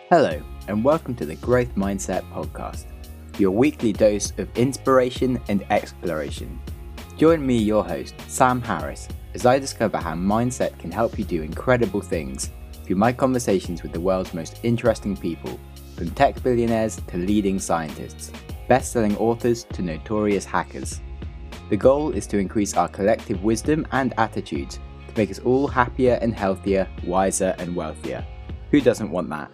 Hello, and welcome to the Growth Mindset Podcast, your weekly dose of inspiration and exploration. Join me, your host, Sam Harris, as I discover how mindset can help you do incredible things through my conversations with the world's most interesting people, from tech billionaires to leading scientists, best-selling authors to notorious hackers. The goal is to increase our collective wisdom and attitudes to make us all happier and healthier, wiser and wealthier. Who doesn't want that?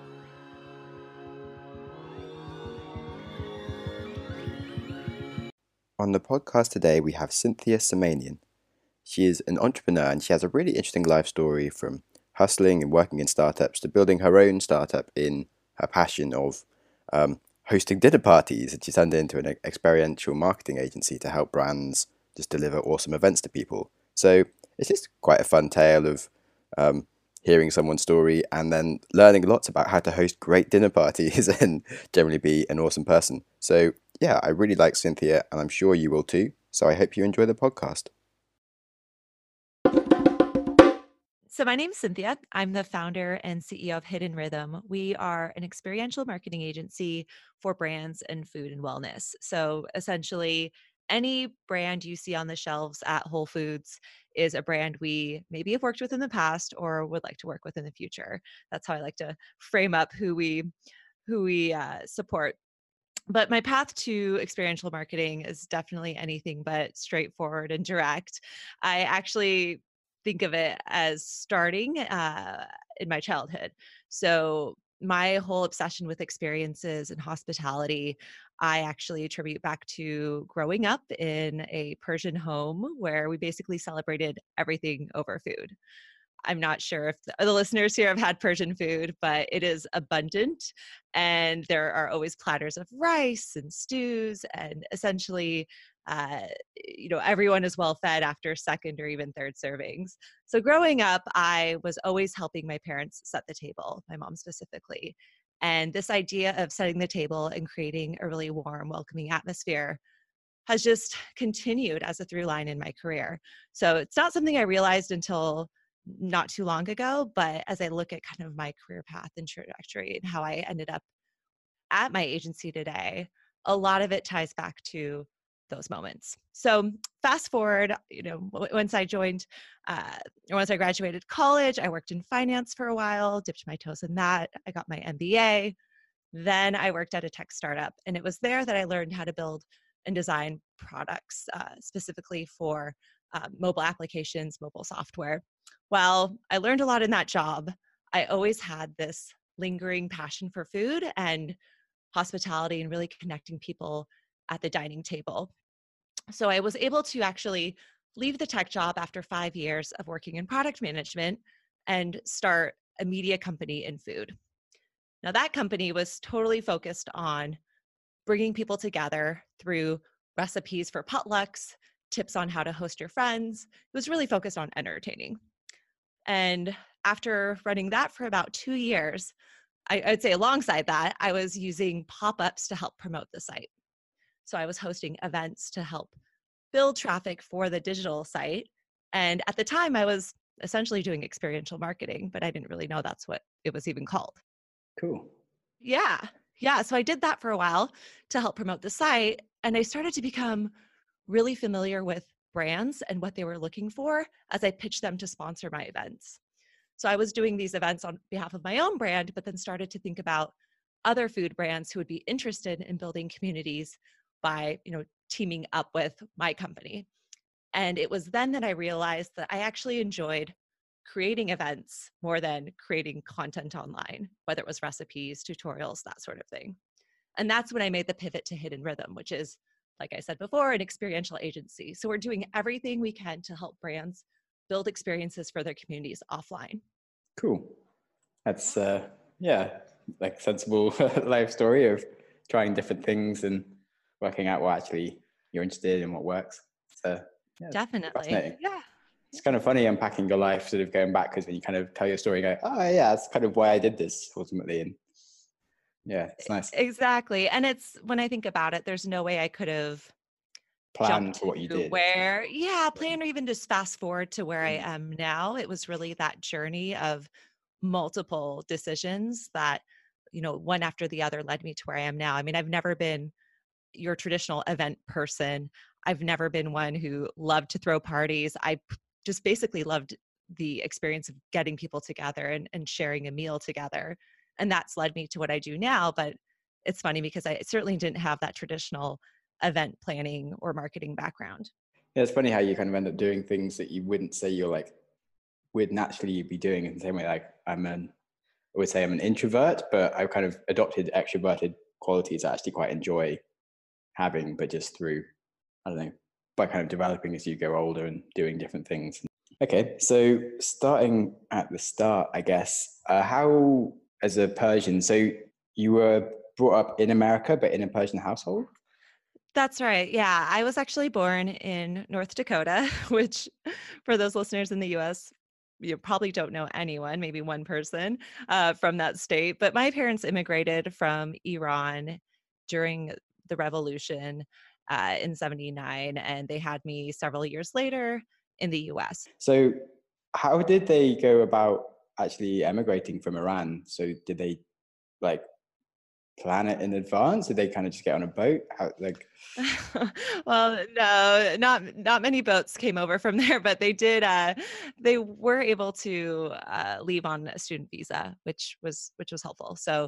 On the podcast today, we have Cynthia Semanian. She is an entrepreneur and she has a really interesting life story from hustling and working in startups to building her own startup in her passion of hosting dinner parties. And she turned it into an experiential marketing agency to help brands just deliver awesome events to people. So it's just quite a fun tale of hearing someone's story and then learning lots about how to host great dinner parties and generally be an awesome person. So yeah, I really like Cynthia, and I'm sure you will too. So I hope you enjoy the podcast. So my name's Cynthia. I'm the founder and CEO of Hidden Rhythm. We are an experiential marketing agency for brands and food and wellness. So essentially, any brand you see on the shelves at Whole Foods is a brand we maybe have worked with in the past or would like to work with in the future. That's how I like to frame up who we support. But my path to experiential marketing is definitely anything but straightforward and direct. I actually think of it as starting in my childhood. So, my whole obsession with experiences and hospitality, I actually attribute back to growing up in a Persian home where we basically celebrated everything over food. I'm not sure if the listeners here have had Persian food, but it is abundant. And there are always platters of rice and stews. And essentially, everyone is well fed after second or even third servings. So growing up, I was always helping my parents set the table, my mom specifically. And this idea of setting the table and creating a really warm, welcoming atmosphere has just continued as a through line in my career. So it's not something I realized until not too long ago, but as I look at kind of my career path and trajectory and how I ended up at my agency today, a lot of it ties back to those moments. So fast forward, once I joined, or once I graduated college, I worked in finance for a while, dipped my toes in that. I got my MBA. Then I worked at a tech startup, and it was there that I learned how to build and design products specifically for mobile applications, mobile software. While I learned a lot in that job, I always had this lingering passion for food and hospitality and really connecting people at the dining table. So I was able to actually leave the tech job after 5 years of working in product management and start a media company in food. Now, that company was totally focused on bringing people together through recipes for potlucks, tips on how to host your friends. It was really focused on entertaining. And after running that for about 2 years, I'd say alongside that, I was using pop ups to help promote the site. So I was hosting events to help build traffic for the digital site. And at the time, I was essentially doing experiential marketing, but I didn't really know that's what it was even called. Cool. Yeah. Yeah. So I did that for a while to help promote the site. And I started to become really familiar with brands and what they were looking for as I pitched them to sponsor my events. So I was doing these events on behalf of my own brand, but then started to think about other food brands who would be interested in building communities by, teaming up with my company. And it was then that I realized that I actually enjoyed creating events more than creating content online, whether it was recipes, tutorials, that sort of thing. And that's when I made the pivot to Hidden Rhythm, which is, like I said before, an experiential agency. So we're doing everything we can to help brands build experiences for their communities offline. Cool. That's like sensible life story of trying different things and working out what actually you're interested in, what works. So yeah, Definitely. fascinating. Yeah. It's kind of funny unpacking your life, sort of going back, because when you kind of tell your story, you go, oh yeah, that's kind of why I did this ultimately. And yeah, it's nice. Exactly. And it's when I think about it, there's no way I could have Plan jumped for what you to did. plan or even just fast forward to where I am now. It was really that journey of multiple decisions that one after the other led me to where I am now. I mean, I've never been your traditional event person. I've never been one who loved to throw parties. Just basically loved the experience of getting people together and sharing a meal together. And that's led me to what I do now. But it's funny because I certainly didn't have that traditional event planning or marketing background. Yeah, it's funny how you kind of end up doing things that you wouldn't say you're like would naturally be doing in the same way. Like I would say I'm an introvert, but I've kind of adopted extroverted qualities I actually quite enjoy having, but just through, I don't know, by kind of developing as you go older and doing different things. Okay, so starting at the start, I guess, how, as a Persian, so you were brought up in America, but in a Persian household? That's right. Yeah. I was actually born in North Dakota, which for those listeners in the US, you probably don't know anyone, maybe one person from that state. But my parents immigrated from Iran during the revolution in 79, and they had me several years later in the US. So, how did they go about actually emigrating from Iran? So, did they like plan it in advance? Did they kind of just get on a boat? How, like, Well, no, not many boats came over from there, but they did. They were able to leave on a student visa, which was helpful. So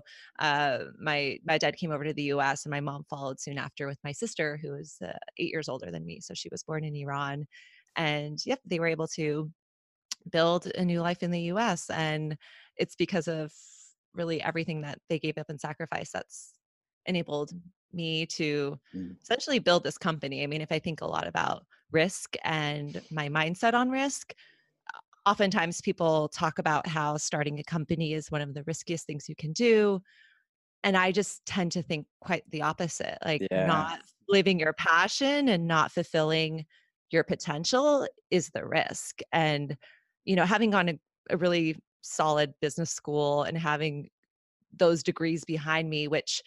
my dad came over to the U.S. and my mom followed soon after with my sister, who is 8 years older than me. So she was born in Iran, and yep, they were able to build a new life in the US. And it's because of really everything that they gave up and sacrificed that's enabled me to mm, essentially build this company. I mean, if I think a lot about risk and my mindset on risk, oftentimes people talk about how starting a company is one of the riskiest things you can do. And I just tend to think quite the opposite, like yeah, not living your passion and not fulfilling your potential is the risk. And, having gone to a really solid business school and having those degrees behind me, which,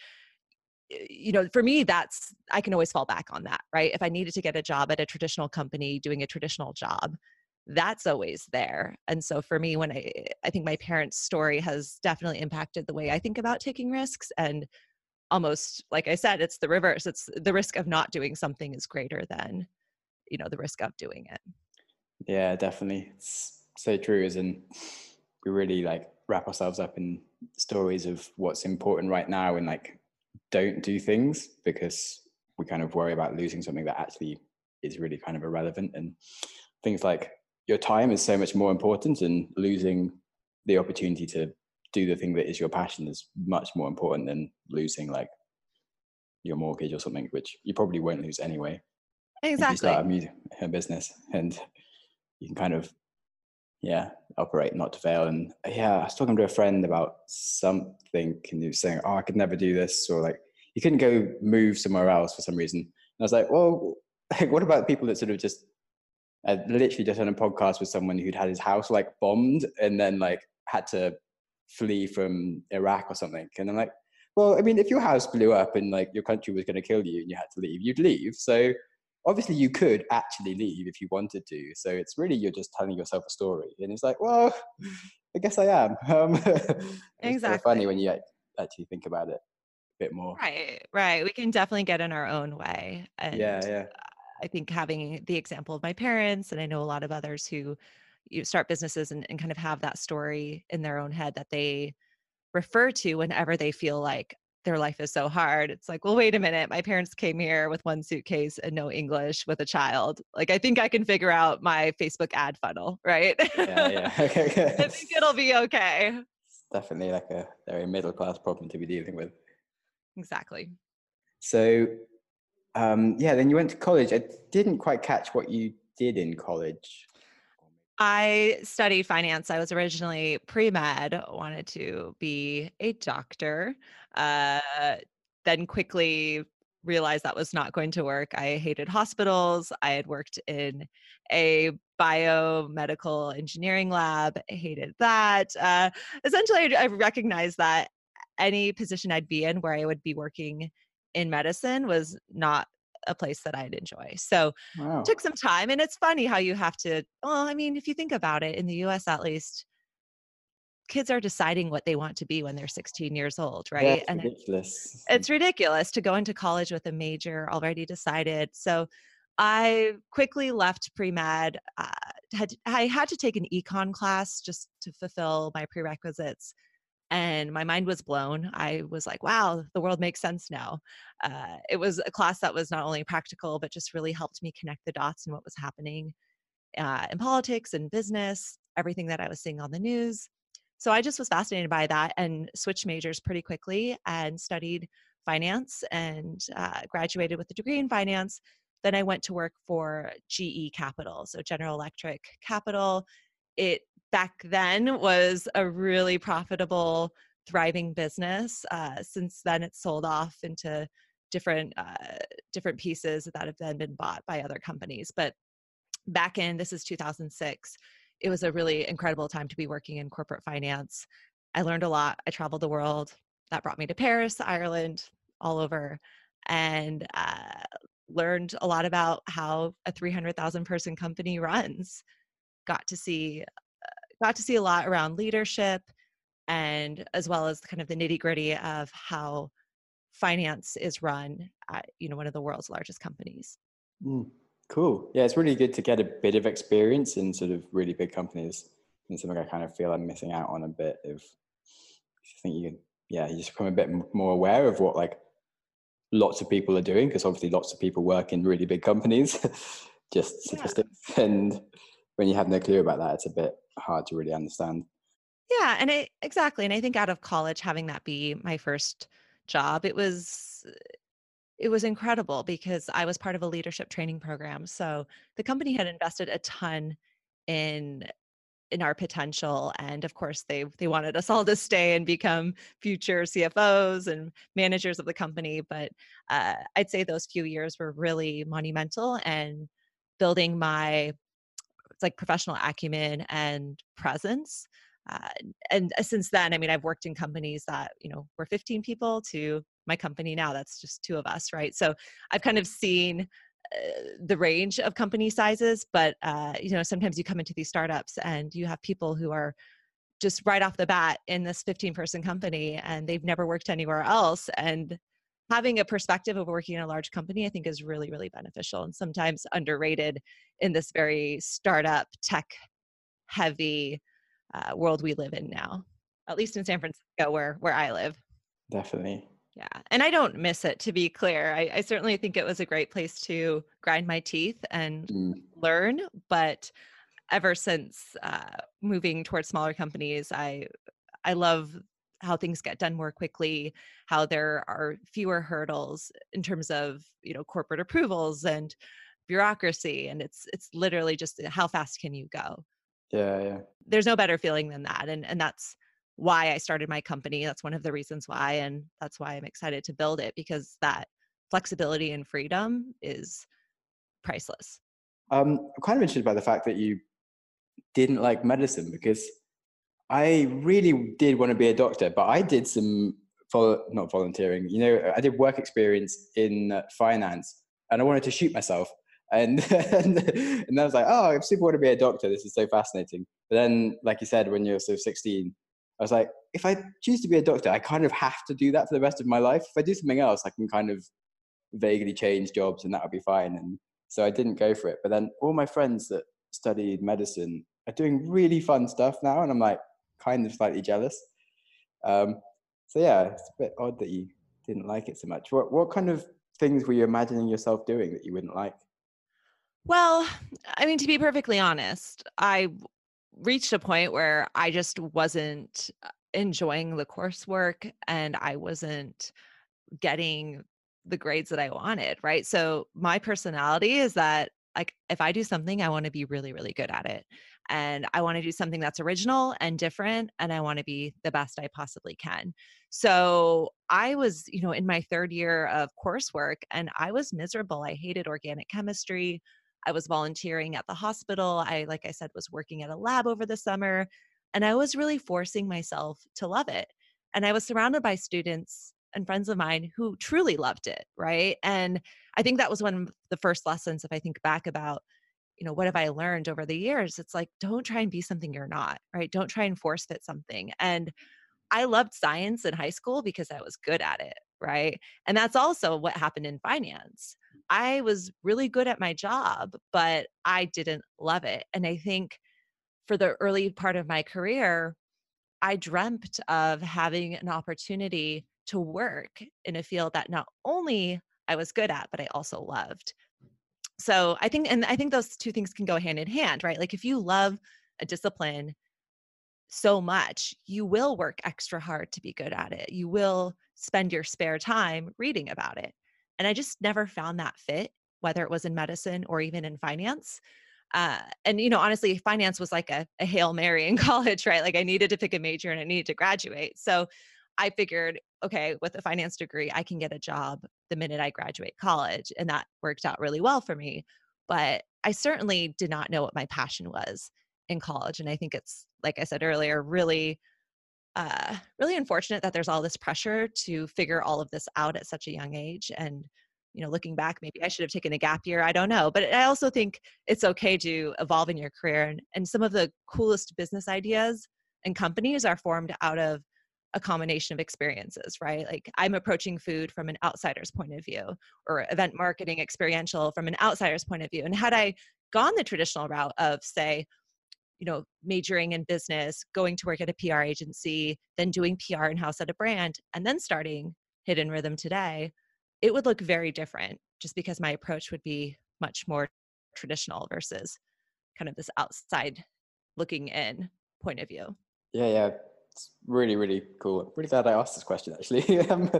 for me, I can always fall back on that, right? If I needed to get a job at a traditional company doing a traditional job, that's always there. And so for me, when I think my parents' story has definitely impacted the way I think about taking risks. And almost like I said, it's the reverse. It's the risk of not doing something is greater than, the risk of doing it. yeah, definitely. It's so true, as in we really like wrap ourselves up in stories of what's important right now and like don't do things because we kind of worry about losing something that actually is really kind of irrelevant. And things like your time is so much more important, and losing the opportunity to do the thing that is your passion is much more important than losing like your mortgage or something, which you probably won't lose anyway if you start Exactly. a business, and you can kind of, yeah, operate not to fail. And yeah, I was talking to a friend about something, and he was saying, oh, I could never do this, or like you couldn't go move somewhere else for some reason. And I was like, well, like, what about people that sort of just literally just on a podcast with someone who'd had his house like bombed and then like had to flee from Iraq or something? And I'm like, well, I mean, if your house blew up and like your country was going to kill you and you had to leave, you'd leave. So obviously you could actually leave if you wanted to. So it's really, you're just telling yourself a story. And it's like, well, I guess I am. It's kind of funny Exactly. when you actually think about it a bit more. Right. Right. We can definitely get in our own way. Yeah, And yeah. I think having the example of my parents, and I know a lot of others who start businesses and kind of have that story in their own head that they refer to whenever they feel like their life is so hard. It's like, well, wait a minute. My parents came here with one suitcase and no English with a child. Like, I think I can figure out my Facebook ad funnel, right? Yeah, yeah. Okay. I think it'll be okay. It's definitely like a very middle class problem to be dealing with. Exactly. So, yeah, then you went to college. I didn't quite catch what you did in college. I studied finance. I was originally pre-med, wanted to be a doctor, uh, then quickly realized that was not going to work. I hated hospitals. I had worked in a biomedical engineering lab, hated that. Essentially, I recognized that any position I'd be in where I would be working in medicine was not a place that I'd enjoy. So Wow. took some time, and it's funny how you have to, well, I mean, if you think about it, in the US at least, kids are deciding what they want to be when they're 16 years old, Yeah, right? it's And ridiculous. it's ridiculous to go into college with a major already decided. So I quickly left pre-med. I had to take an econ class just to fulfill my prerequisites, and my mind was blown. I was like, wow, the world makes sense now. It was a class that was not only practical, but just really helped me connect the dots and what was happening in politics and business, everything that I was seeing on the news. So I just was fascinated by that and switched majors pretty quickly and studied finance and graduated with a degree in finance. Then I went to work for GE Capital, so General Electric Capital. It back then was a really profitable, thriving business. Since then, it's sold off into different different pieces that have then been bought by other companies. But back in, this is 2006, it was a really incredible time to be working in corporate finance. I learned a lot. I traveled the world. That brought me to Paris, Ireland, all over, and learned a lot about how a 300,000 person company runs. Got to see a lot around leadership, and as well as kind of the nitty gritty of how finance is run at one of the world's largest companies. Mm, cool. Yeah, it's really good to get a bit of experience in sort of really big companies. And something I kind of feel I'm missing out on a bit of. I think you just become a bit more aware of what like lots of people are doing, because obviously lots of people work in really big companies, just Yeah. statistics. And when you have no clue about that, it's a bit hard to really understand. Yeah, and exactly. And I think out of college, having that be my first job, it was incredible because I was part of a leadership training program. So the company had invested a ton in our potential, and of course they wanted us all to stay and become future CFOs and managers of the company. But I'd say those few years were really monumental and building my like professional acumen and presence. Uh, and since then, I mean, I've worked in companies that, were 15 people to my company now, that's just two of us, right? So I've kind of seen the range of company sizes, but, sometimes you come into these startups and you have people who are just right off the bat in this 15-person company and they've never worked anywhere else. And having a perspective of working in a large company, I think is really, really beneficial and sometimes underrated in this very startup tech heavy world we live in now, at least in San Francisco where I live. Definitely. Yeah. And I don't miss it, to be clear. I certainly think it was a great place to grind my teeth and Mm, learn. But ever since moving towards smaller companies, I love how things get done more quickly, how there are fewer hurdles in terms of, corporate approvals and bureaucracy. And it's literally just how fast can you go? yeah, yeah. There's no better feeling than that. And that's why I started my company. That's one of the reasons why. And that's why I'm excited to build it, because that flexibility and freedom is priceless. I'm kind of interested by the fact that you didn't like medicine, because I really did want to be a doctor, but I did some not volunteering. I did work experience in finance, and I wanted to shoot myself. And and I was like, oh, I super want to be a doctor. This is so fascinating. But then, like you said, when you're sort of 16, I was like, if I choose to be a doctor, I kind of have to do that for the rest of my life. If I do something else, I can kind of vaguely change jobs, and that would be fine. And so I didn't go for it. But then all my friends that studied medicine are doing really fun stuff now, and I'm like kind of slightly jealous. Um, so yeah, it's a bit odd that you didn't like it so much. What kind of things were you imagining yourself doing that you wouldn't like? Well, I mean, to be perfectly honest, I reached a point where I just wasn't enjoying the coursework and I wasn't getting the grades that I wanted, right? So my personality is that like if I do something, I want to be really, really good at it. And I want to do something that's original and different. And I want to be the best I possibly can. So I was, in my third year of coursework and I was miserable. I hated organic chemistry. I was volunteering at the hospital. Like I said, was working at a lab over the summer. And I was really forcing myself to love it. And I was surrounded by students and friends of mine who truly loved it, right? And I think that was one of the first lessons, if I think back about, what have I learned over the years? It's like, don't try and be something you're not, right? Don't try and force fit something. And I loved science in high school because I was good at it, right? And that's also what happened in finance. I was really good at my job, but I didn't love it. And I think for the early part of my career, I dreamt of having an opportunity to work in a field that not only I was good at, but I also loved. So I think those two things can go hand in hand, right? Like if you love a discipline so much, you will work extra hard to be good at it. You will spend your spare time reading about it. And I just never found that fit, whether it was in medicine or even in finance. Honestly, finance was like a Hail Mary in college, right? Like I needed to pick a major and I needed to graduate. So I figured, okay, with a finance degree, I can get a job the minute I graduate college. And that worked out really well for me. But I certainly did not know what my passion was in college. And I think it's, like I said earlier, really unfortunate that there's all this pressure to figure all of this out at such a young age. And, looking back, maybe I should have taken a gap year. I don't know. But I also think it's okay to evolve in your career. And some of the coolest business ideas and companies are formed out of a combination of experiences, right? Like I'm approaching food from an outsider's point of view, or event marketing experiential from an outsider's point of view. And had I gone the traditional route of, say, majoring in business, going to work at a PR agency, then doing PR in-house at a brand, and then starting Hidden Rhythm today, it would look very different just because my approach would be much more traditional versus kind of this outside looking in point of view. Yeah. It's really, really cool. I'm really glad I asked this question, actually.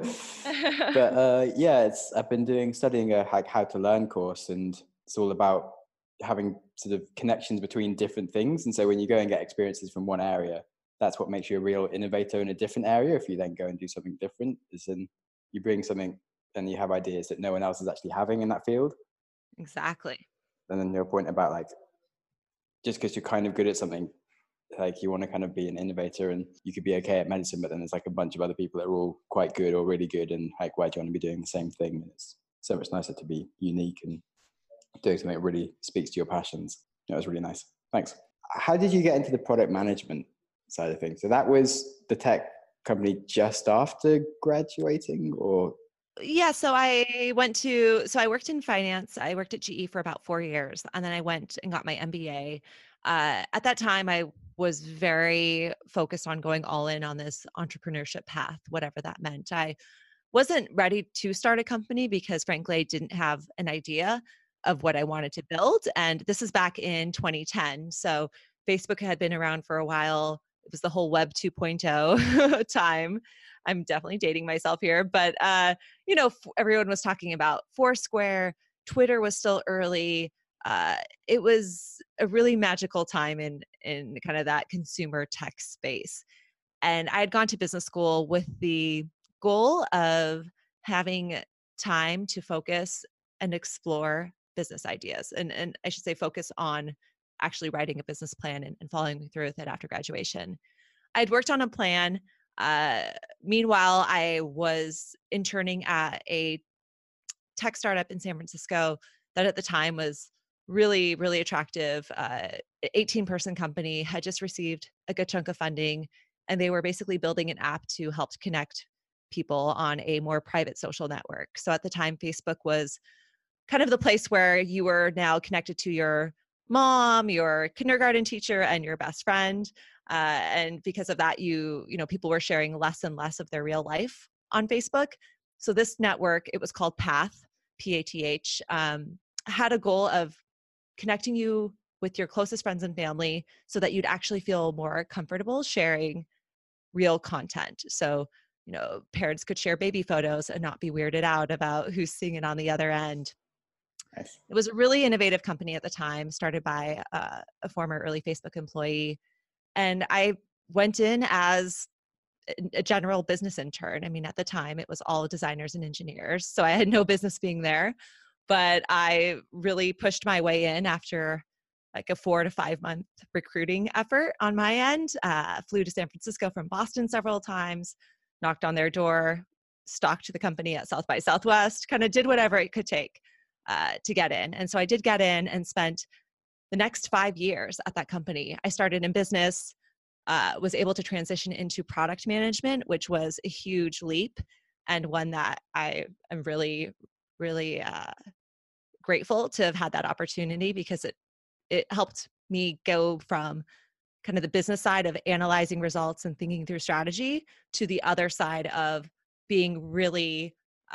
I've been studying a how to learn course, and it's all about having sort of connections between different things. And so when you go and get experiences from one area, that's what makes you a real innovator in a different area. If you then go and do something different, is then you bring something and you have ideas that no one else is actually having in that field. Exactly. And then your point about like, just because you're kind of good at something, like you want to kind of be an innovator, and you could be okay at medicine, but then there's like a bunch of other people that are all quite good or really good, and like, why do you want to be doing the same thing? And it's so much nicer to be unique and doing something that really speaks to your passions. It was really nice. Thanks. How did you get into the product management side of things? So that was the tech company just after graduating, or? Yeah, so I worked in finance. I worked at GE for about 4 years, and then I went and got my MBA. At that time, I was very focused on going all in on this entrepreneurship path, whatever that meant. I wasn't ready to start a company because, frankly, I didn't have an idea of what I wanted to build. And this is back in 2010. So Facebook had been around for a while. It was the whole Web 2.0 time. I'm definitely dating myself here, but everyone was talking about Foursquare. Twitter was still early. Uh, it was a really magical time in kind of that consumer tech space. And I had gone to business school with the goal of having time to focus and explore business ideas. And I should say focus on actually writing a business plan and following through with it after graduation. I'd worked on a plan. Meanwhile, I was interning at a tech startup in San Francisco that at the time was really, really attractive. 18-person company, had just received a good chunk of funding, and they were basically building an app to help connect people on a more private social network. So at the time, Facebook was kind of the place where you were now connected to your mom, your kindergarten teacher, and your best friend. And because of that, people were sharing less and less of their real life on Facebook. So this network, it was called Path, PATH, had a goal of connecting you with your closest friends and family so that you'd actually feel more comfortable sharing real content. So, parents could share baby photos and not be weirded out about who's seeing it on the other end. Nice. It was a really innovative company at the time, started by a former early Facebook employee. And I went in as a general business intern. I mean, at the time, it was all designers and engineers. So I had no business being there. But I really pushed my way in after like a 4 to 5 month recruiting effort on my end. Flew to San Francisco from Boston several times, knocked on their door, stalked the company at South by Southwest, kind of did whatever it could take to get in. And so I did get in and spent the next 5 years at that company, I started in business, was able to transition into product management, which was a huge leap and one that I am really, really grateful to have had that opportunity because it helped me go from kind of the business side of analyzing results and thinking through strategy to the other side of being really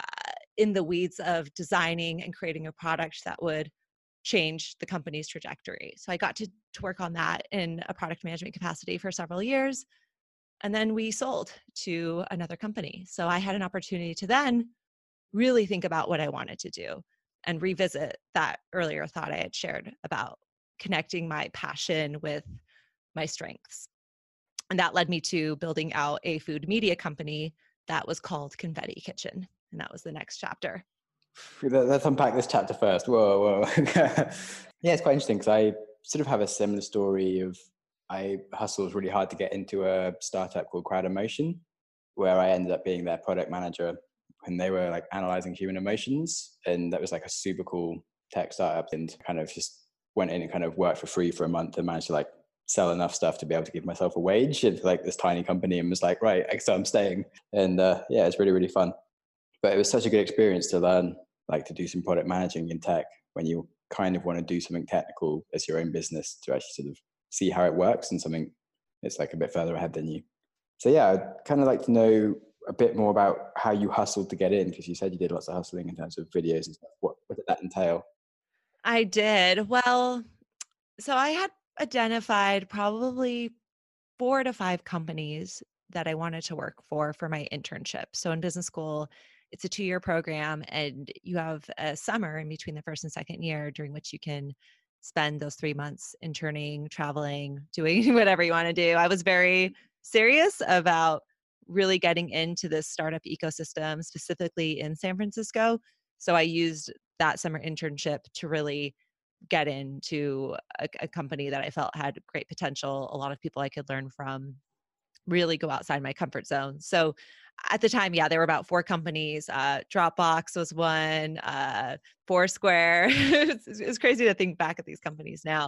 in the weeds of designing and creating a product that would change the company's trajectory. So I got to work on that in a product management capacity for several years. And then we sold to another company. So I had an opportunity to then really think about what I wanted to do and revisit that earlier thought I had shared about connecting my passion with my strengths. And that led me to building out a food media company that was called Confetti Kitchen. And that was the next chapter. Let's unpack this chapter first. Whoa. Yeah, it's quite interesting because I sort of have a similar story of I hustled really hard to get into a startup called Crowd Emotion, where I ended up being their product manager when they were like analyzing human emotions. And that was like a super cool tech startup, and kind of just went in and kind of worked for free for a month and managed to like sell enough stuff to be able to give myself a wage at like this tiny company, and was like, right, so I'm staying. And yeah, it's really, really fun. But it was such a good experience to learn like to do some product managing in tech when you kind of want to do something technical as your own business, to actually sort of see how it works and something that's like a bit further ahead than you. So yeah, I'd kind of like to know a bit more about how you hustled to get in, because you said you did lots of hustling in terms of videos and stuff. What did that entail? I did. Well, so I had identified probably 4 to 5 companies that I wanted to work for my internship. So in business school, it's a 2-year program, and you have a summer in between the first and second year during which you can spend those 3 months interning, traveling, doing whatever you want to do. I was very serious about really getting into this startup ecosystem, specifically in San Francisco. So I used that summer internship to really get into a company that I felt had great potential, a lot of people I could learn from, really go outside my comfort zone. So at the time, yeah, there were about 4 companies. Dropbox was one, Foursquare. It's crazy to think back at these companies now.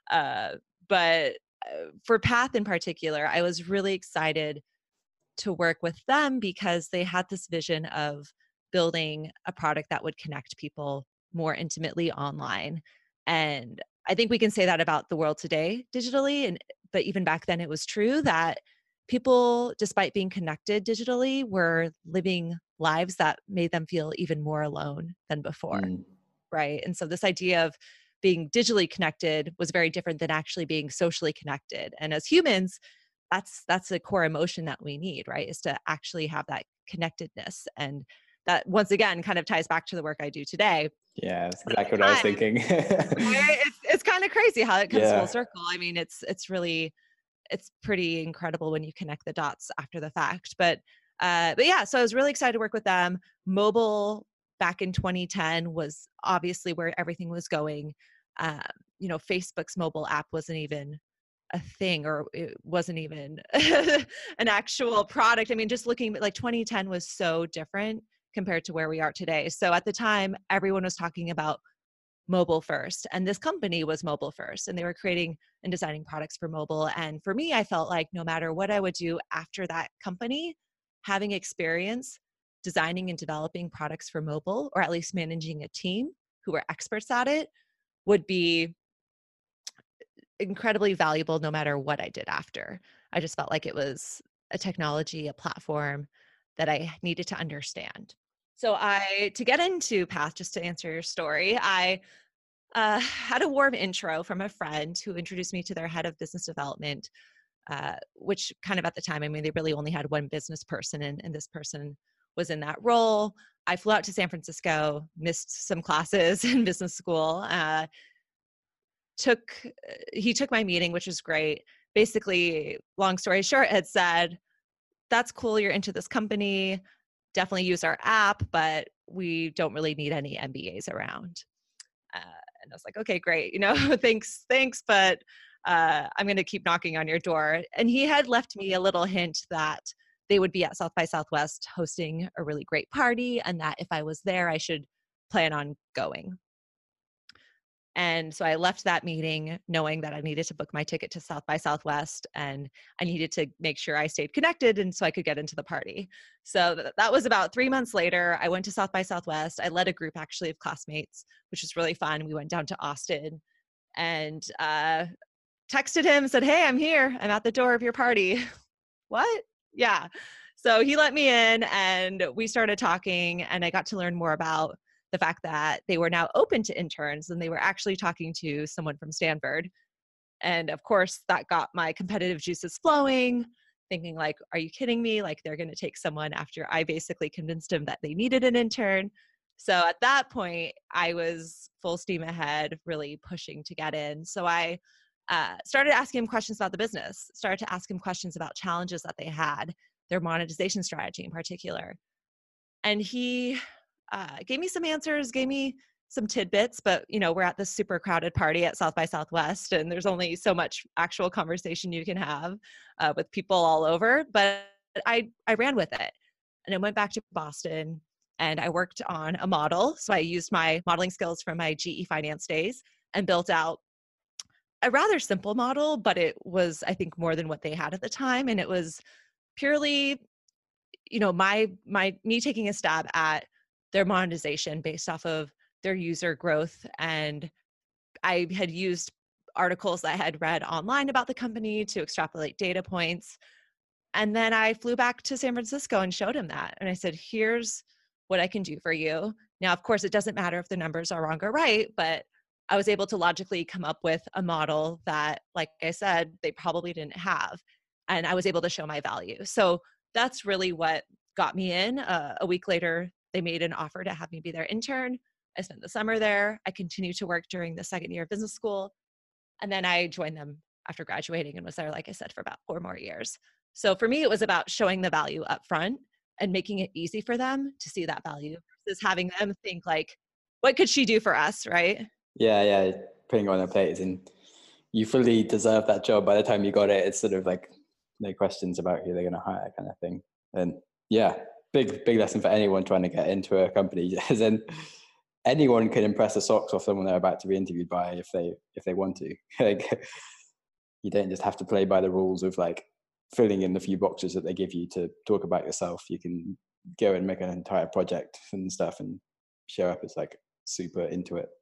But for Path in particular, I was really excited to work with them because they had this vision of building a product that would connect people more intimately online. And I think we can say that about the world today digitally. But even back then it was true that people, despite being connected digitally, were living lives that made them feel even more alone than before. Mm. Right. And so this idea of being digitally connected was very different than actually being socially connected. And as humans, that's a core emotion that we need, right? Is to actually have that connectedness. And that once again kind of ties back to the work I do today. Yeah, that's But at exactly the what I was time, thinking. right, it's kind of crazy how it comes full Yeah. circle. I mean, it's really it's pretty incredible when you connect the dots after the fact. But yeah, so I was really excited to work with them. Mobile back in 2010 was obviously where everything was going. Um, Facebook's mobile app wasn't even a thing, or it wasn't even an actual product. I mean, just looking like 2010 was so different compared to where we are today. So at the time, everyone was talking about mobile first, and this company was mobile first, and they were creating and designing products for mobile. And for me, I felt like no matter what I would do after that company, having experience designing and developing products for mobile, or at least managing a team who were experts at it, would be incredibly valuable no matter what I did after. I just felt like it was a technology, a platform that I needed to understand. So to get into Path, just to answer your story, I had a warm intro from a friend who introduced me to their head of business development, which kind of at the time, I mean, they really only had one business person, and this person was in that role. I flew out to San Francisco, missed some classes in business school, took he took my meeting, which was great. Basically, long story short, had said, "That's cool. You're into this company. Definitely use our app, but we don't really need any MBAs around." Uh, and I was like, "Okay, great. Thanks, but I'm going to keep knocking on your door." And he had left me a little hint that they would be at South by Southwest hosting a really great party, and that if I was there, I should plan on going. And so I left that meeting knowing that I needed to book my ticket to South by Southwest and I needed to make sure I stayed connected and so I could get into the party. So that was about 3 months later. I went to South by Southwest. I led a group actually of classmates, which was really fun. We went down to Austin and texted him, said, "Hey, I'm here. I'm at the door of your party." What? Yeah. So he let me in and we started talking, and I got to learn more about the fact that they were now open to interns and they were actually talking to someone from Stanford. And of course, that got my competitive juices flowing, thinking like, are you kidding me? Like they're going to take someone after I basically convinced them that they needed an intern. So at that point, I was full steam ahead, really pushing to get in. So I started asking him questions about the business, started to ask him questions about challenges that they had, their monetization strategy in particular. And he gave me some answers, gave me some tidbits, but we're at this super crowded party at South by Southwest, and there's only so much actual conversation you can have with people all over. But I ran with it, and I went back to Boston, and I worked on a model. So I used my modeling skills from my GE finance days and built out a rather simple model, but it was, I think, more than what they had at the time, and it was purely my me taking a stab at their monetization based off of their user growth. And I had used articles that I had read online about the company to extrapolate data points. And then I flew back to San Francisco and showed him that. And I said, here's what I can do for you. Now, of course, it doesn't matter if the numbers are wrong or right, but I was able to logically come up with a model that, like I said, they probably didn't have. And I was able to show my value. So that's really what got me in. A week later, they made an offer to have me be their intern. I spent the summer there. I continued to work during the second year of business school. And then I joined them after graduating and was there, like I said, for about 4 more years. So for me, it was about showing the value up front and making it easy for them to see that value versus having them think like, what could she do for us, right? Yeah, putting it on their plate and you fully deserve that job by the time you got it. It's sort of like no questions about who they're going to hire kind of thing. And yeah, big lesson for anyone trying to get into a company. As in, anyone can impress the socks off someone they're about to be interviewed by if they want to. Like, you don't just have to play by the rules of like filling in the few boxes that they give you to talk about yourself. You can go and make an entire project and stuff and show up as like super into it.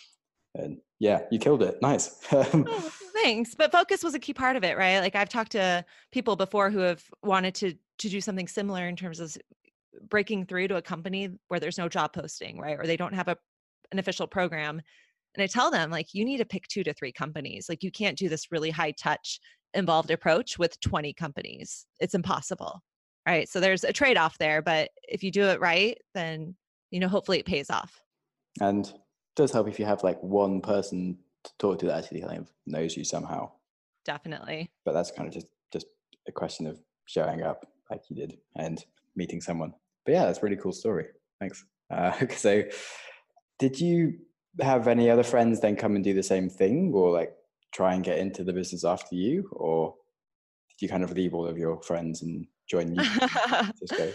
And yeah, you killed it. Nice. Oh, thanks. But focus was a key part of it, right? Like I've talked to people before who have wanted to do something similar in terms of breaking through to a company where there's no job posting, right? Or they don't have an official program. And I tell them, like, you need to pick 2 to 3 companies. Like, you can't do this really high touch, involved approach with 20 companies. It's impossible, right? So there's a trade off there. But if you do it right, then, hopefully it pays off. And it does help if you have like one person to talk to that actually kind of knows you somehow. Definitely. But that's kind of just a question of showing up like you did and meeting someone. But yeah, that's a really cool story. Thanks. So did you have any other friends then come and do the same thing or like try and get into the business after you? Or did you kind of leave all of your friends and join you in San Francisco?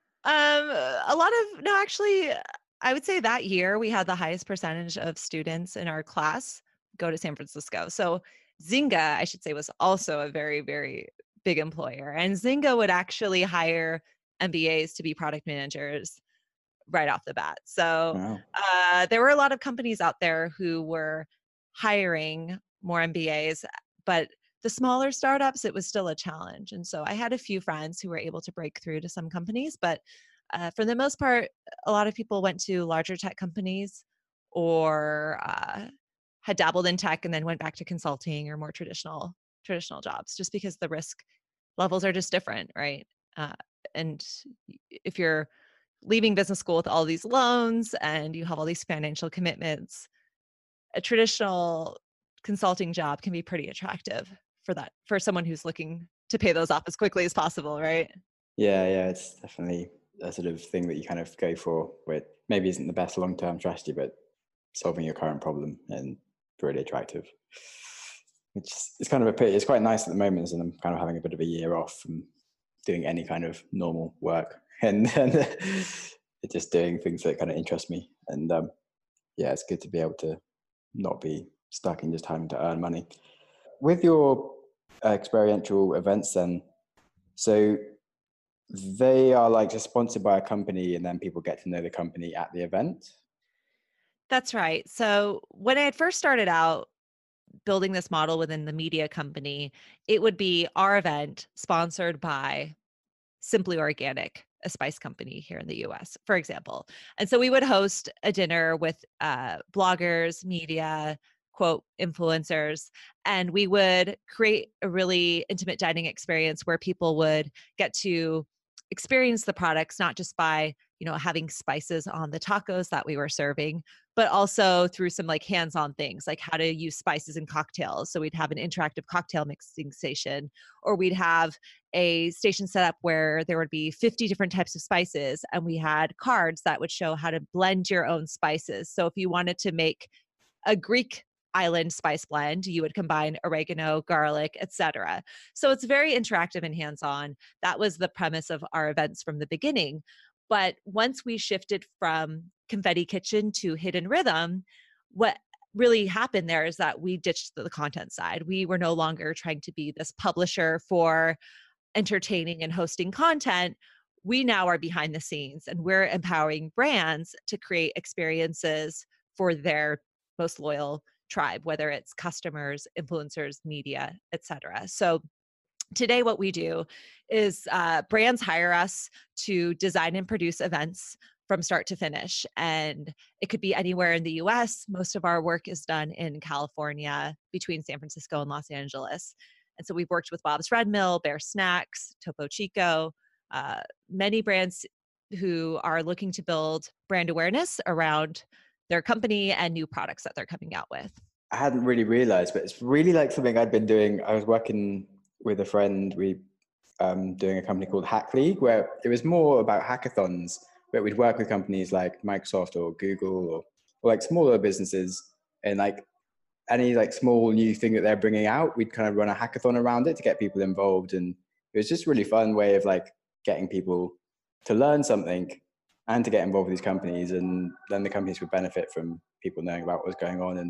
A lot of, no, actually, I would say that year we had the highest percentage of students in our class go to San Francisco. So Zynga, I should say, was also a very, very big employer. And Zynga would actually hire MBAs to be product managers right off the bat. So Wow. there were a lot of companies out there who were hiring more MBAs, but the smaller startups, it was still a challenge. And so I had a few friends who were able to break through to some companies, but for the most part, a lot of people went to larger tech companies or had dabbled in tech and then went back to consulting or more traditional jobs, just because the risk levels are just different, right? Uh, and if you're leaving business school with all these loans and you have all these financial commitments, a traditional consulting job can be pretty attractive for someone who's looking to pay those off as quickly as possible, right? Yeah, it's definitely a sort of thing that you kind of go for where it maybe isn't the best long-term strategy, but solving your current problem and really attractive. It's kind of a pity. It's quite nice at the moment, and I'm kind of having a bit of a year off from doing any kind of normal work and just doing things that kind of interest me. And yeah, it's good to be able to not be stuck in just having to earn money. With your experiential events, then, so they are like just sponsored by a company, and then people get to know the company at the event. That's right. So when I had first started out building this model within the media company, it would be our event sponsored by Simply Organic, a spice company here in the US, for example. And so we would host a dinner with bloggers, media, quote, influencers, and we would create a really intimate dining experience where people would get to experience the products, not just by, having spices on the tacos that we were serving, but also through some like hands-on things like how to use spices in cocktails. So we'd have an interactive cocktail mixing station, or we'd have a station set up where there would be 50 different types of spices, and we had cards that would show how to blend your own spices. So if you wanted to make a Greek island spice blend, you would combine oregano, garlic, etc. So it's very interactive and hands-on. That was the premise of our events from the beginning. But once we shifted from Confetti Kitchen to Hidden Rhythm, what really happened there is that we ditched the content side. We were no longer trying to be this publisher for entertaining and hosting content. We now are behind the scenes, and we're empowering brands to create experiences for their most loyal tribe, whether it's customers, influencers, media, etc. So today what we do is brands hire us to design and produce events from start to finish, and it could be anywhere in the US. Most of our work is done in California, between San Francisco and Los Angeles. And so we've worked with Bob's Red Mill, Bear Snacks, Topo Chico, many brands who are looking to build brand awareness around their company and new products that they're coming out with. I hadn't really realized, but it's really like something I'd been doing. I was working with a friend. We doing a company called Hack League, where it was more about hackathons, but we'd work with companies like Microsoft or Google or like smaller businesses, and like any like small new thing that they're bringing out, we'd kind of run a hackathon around it to get people involved. And it was just a really fun way of like getting people to learn something and to get involved with these companies, and then the companies would benefit from people knowing about what was going on.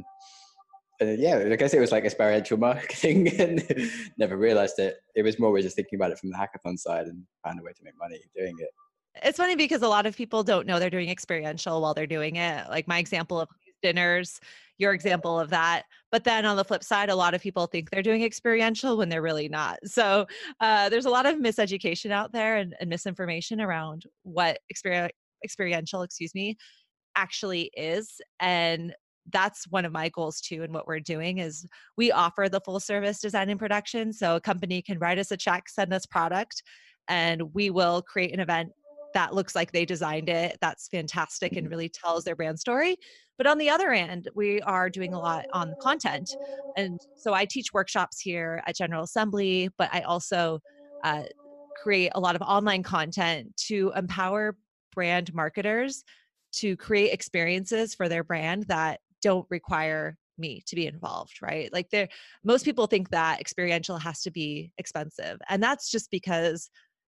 And yeah, I guess it was like experiential marketing, and never realized it. It was more just thinking about it from the hackathon side and found a way to make money doing it. It's funny because a lot of people don't know they're doing experiential while they're doing it. Like my example of these dinners, your example of that. But then on the flip side, a lot of people think they're doing experiential when they're really not. So there's a lot of miseducation out there and misinformation around what experiential, actually is. And that's one of my goals too. And what we're doing is we offer the full service design and production. So a company can write us a check, send us product, and we will create an event that looks like they designed it. That's fantastic and Mhm. really tells their brand story. But on the other end, we are doing a lot on the content. And so I teach workshops here at General Assembly, but I also uh, create a lot of online content to empower brand marketers to create experiences for their brand that don't require me to be involved, right? Like there most people think that experiential has to be expensive. And that's just because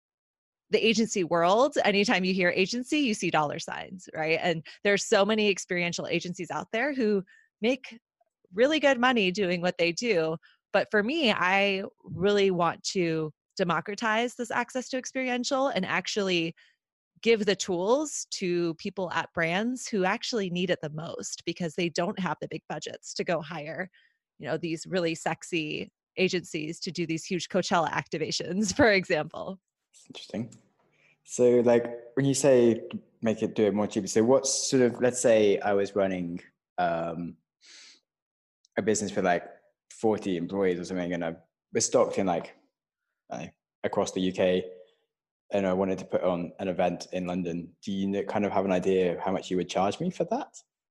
the agency world, anytime you hear agency, you see dollar signs, right? And there's so many experiential agencies out there who make really good money doing what they do. But for me, I really want to democratize this access to experiential and actually give the tools to people at brands who actually need it the most because they don't have the big budgets to go hire, these really sexy agencies to do these huge Coachella activations, for example. It's interesting. So like when you say make it do it more cheaply, so what's sort of, let's say I was running um, a business with like 40 employees or something, and I was stocked in like uh, across the UK, and I wanted to put on an event in London. Do you kind of have an idea of how much you would charge me for that?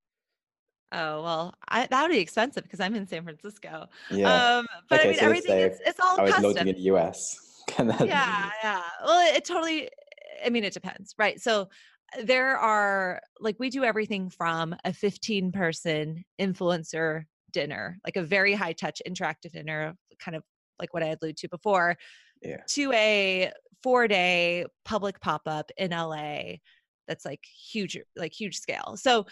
Oh, well, that would be expensive because I'm in San Francisco. Yeah. But I Okay, mean, so let's everything say it's all I was launching custom. in the US. And Yeah, then, yeah. Well, it totally I mean, it depends, right? So there are like we do everything from a 15-person influencer dinner, like a very high touch interactive dinner, kind of like what I alluded to before, yeah. to a 4-day public pop-up in LA that's like huge scale. So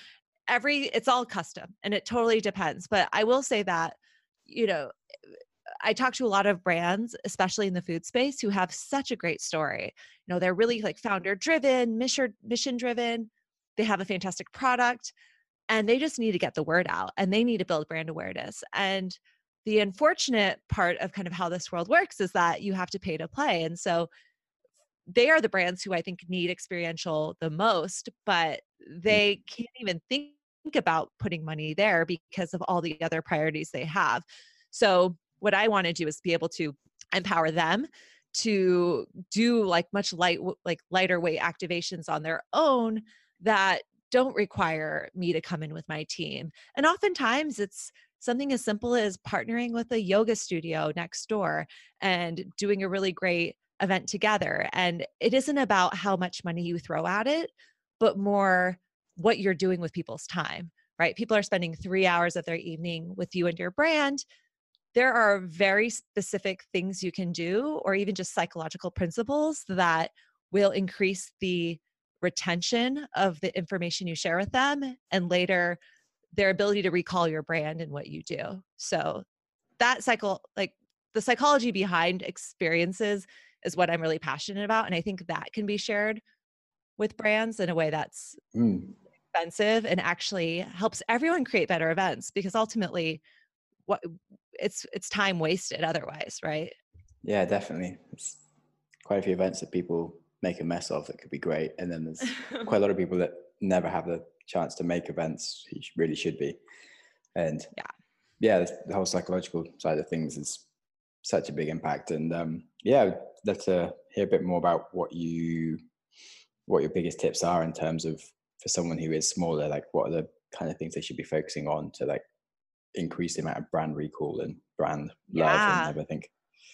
it's all custom and it totally depends. But I will say that, you know, I talk to a lot of brands, especially in the food space, who have such a great story. They're really like founder driven, mission driven. They have a fantastic product and they just need to get the word out and they need to build brand awareness. And the unfortunate part of kind of how this world works is that you have to pay to play. And so they are the brands who I think need experiential the most, but Mm. they can't even think about putting money there because of all the other priorities they have. So what I want to do is be able to empower them to do like like lighter weight activations on their own that don't require me to come in with my team. And oftentimes it's something as simple as partnering with a yoga studio next door and doing a really great event together. And it isn't about how much money you throw at it, but more what you're doing with people's time, right? People are spending 3 hours of their evening with you and your brand. There are very specific things you can do, or even just psychological principles that will increase the retention of the information you share with them and later their ability to recall your brand and what you do. So that like the psychology behind experiences is what I'm really passionate about. And I think that can be shared with brands in a way that's Mm. expensive and actually helps everyone create better events because ultimately what it's time wasted otherwise, right? Yeah, definitely. It's quite a few events that people make a mess of that could be great. And then there's quite a lot of people that never have the chance to make events who really should be. And Yeah. yeah, the whole psychological side of things is such a big impact. And yeah, I'd love to hear a bit more about what your biggest tips are in terms of for someone who is smaller, like what are the kind of things they should be focusing on to like increase the amount of brand recall and brand love and Yeah, everything.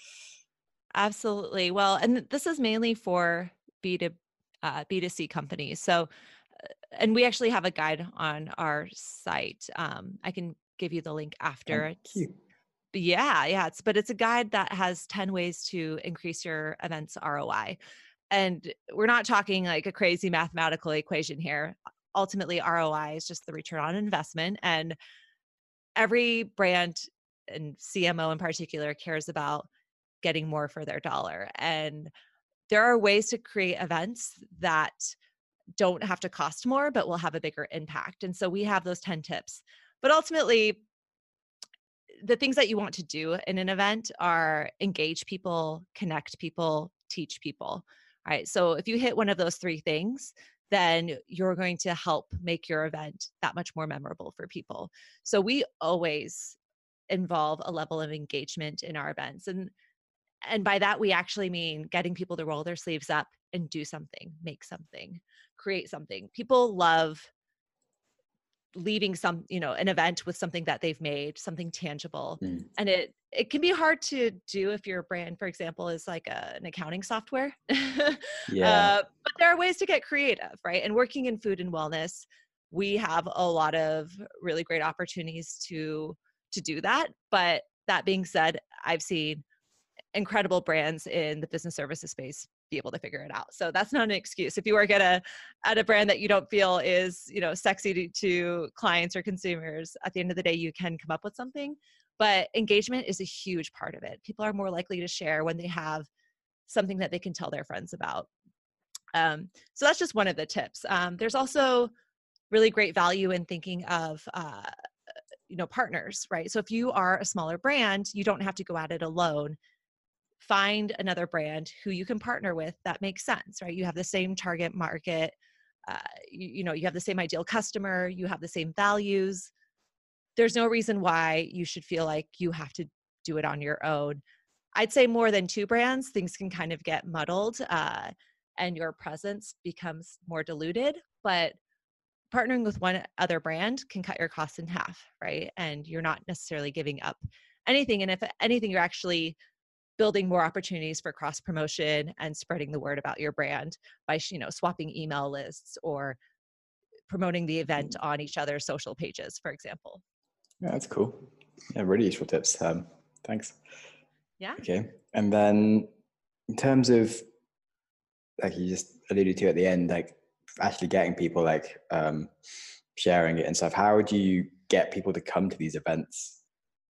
absolutely. Well, and this is mainly for B to B2C companies. So, and we actually have a guide on our site. I can give you the link Thank after. It's you. yeah, it's a guide that has 10 ways to increase your event's ROI. And we're not talking like a crazy mathematical equation here. Ultimately, ROI is just the return on investment. And every brand and CMO in particular cares about getting more for their dollar. And there are ways to create events that don't have to cost more, but will have a bigger impact. And so we have those 10 tips. But ultimately, the things that you want to do in an event are engage people, connect people, teach people. Right. So if you hit one of those three things, then you're going to help make your event that much more memorable for people. So we always involve a level of engagement in our events. And by that we actually mean getting people to roll their sleeves up and do something, make something, create something. People love leaving an event with something that they've made, something tangible. Mm. And it can be hard to do if your brand, for example, is like an accounting software. Yeah. But there are ways to get creative, right? And working in food and wellness, we have a lot of really great opportunities to do that. But that being said, I've seen incredible brands in the business services space be able to figure it out. So that's not an excuse. If you work at a brand that you don't feel is, sexy to clients or consumers, at the end of the day, you can come up with something. But engagement is a huge part of it. People are more likely to share when they have something that they can tell their friends about. So that's just one of the tips. There's also really great value in thinking of partners, right? So if you are a smaller brand, you don't have to go at it alone. Find another brand who you can partner with that makes sense, right? You have the same target market, you have the same ideal customer, you have the same values. There's no reason why you should feel like you have to do it on your own. I'd say more than two brands, things can kind of get muddled, and your presence becomes more diluted. But partnering with one other brand can cut your costs in half, right? And you're not necessarily giving up anything. And if anything, you're actually building more opportunities for cross promotion and spreading the word about your brand by swapping email lists or promoting the event on each other's social pages, for example. Yeah, that's cool. Yeah, really useful tips. Thanks. Yeah. Okay. And then in terms of, like you just alluded to at the end, like actually getting people like sharing it and stuff. How do you get people to come to these events?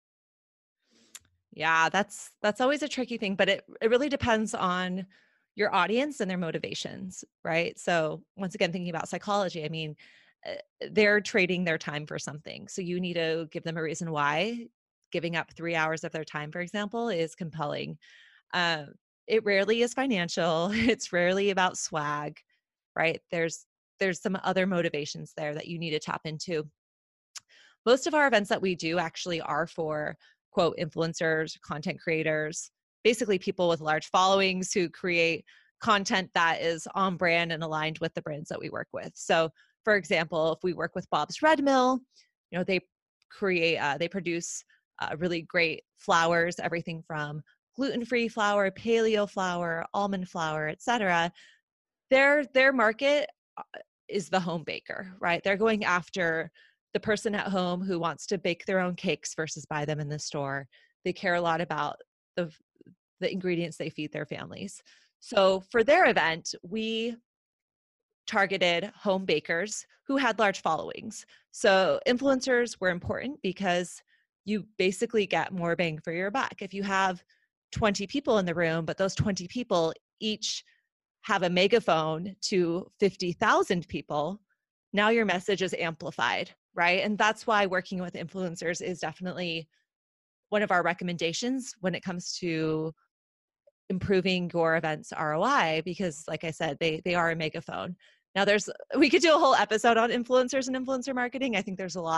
Yeah, that's always a tricky thing, but it really depends on your audience and their motivations, right? So once again, thinking about psychology, I mean, they're trading their time for something. So you need to give them a reason why giving up 3 hours of their time, for example, is compelling. Uh, it rarely is financial. It's rarely about swag, right? There's some other motivations there that you need to tap into. Most of our events that we do actually are for quote influencers, content creators, basically people with large followings who create content that is on brand and aligned with the brands that we work with. So, for example, if we work with Bob's Red Mill, they produce really great flours, everything from gluten-free flour, paleo flour, almond flour, etc. Their market is the home baker, right? They're going after the person at home who wants to bake their own cakes versus buy them in the store. They care a lot about the the ingredients they feed their families. So for their event, we targeted home bakers who had large followings. So influencers were important because you basically get more bang for your buck. If you have 20 people in the room, but those 20 people each have a megaphone to 50,000 people, now your message is amplified, right? And that's why working with influencers is definitely one of our recommendations when it comes to improving your event's ROI, because like I said, they are a megaphone. Now we could do a whole episode on influencers and influencer marketing. I think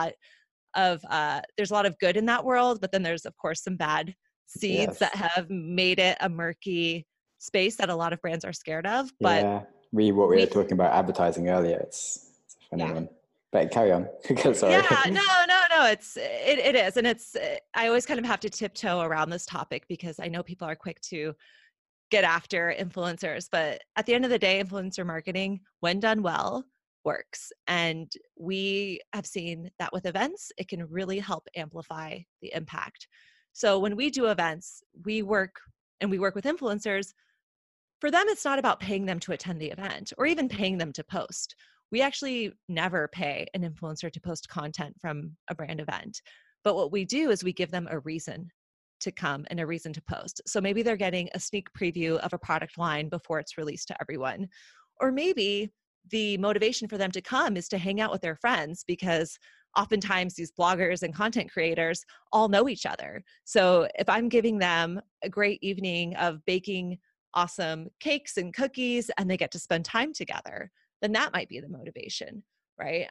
there's a lot of good in that world, but then there's of course some bad seeds that Yes. have made it a murky space that a lot of brands are scared of. But Yeah. Really what we were we talking about advertising earlier. It's a funny yeah. one. But carry on. Yeah, Sorry. no, it is. And I always kind of have to tiptoe around this topic because I know people are quick to get after influencers, but at the end of the day, influencer marketing, when done well, works. And we have seen that with events, it can really help amplify the impact. So when we do events, we work with influencers. For them, it's not about paying them to attend the event or even paying them to post. We actually never pay an influencer to post content from a brand event. But what we do is we give them a reason to come and a reason to post. So maybe they're getting a sneak preview of a product line before it's released to everyone. Or maybe the motivation for them to come is to hang out with their friends because oftentimes these bloggers and content creators all know each other. So if I'm giving them a great evening of baking awesome cakes and cookies and they get to spend time together, then that might be the motivation, right?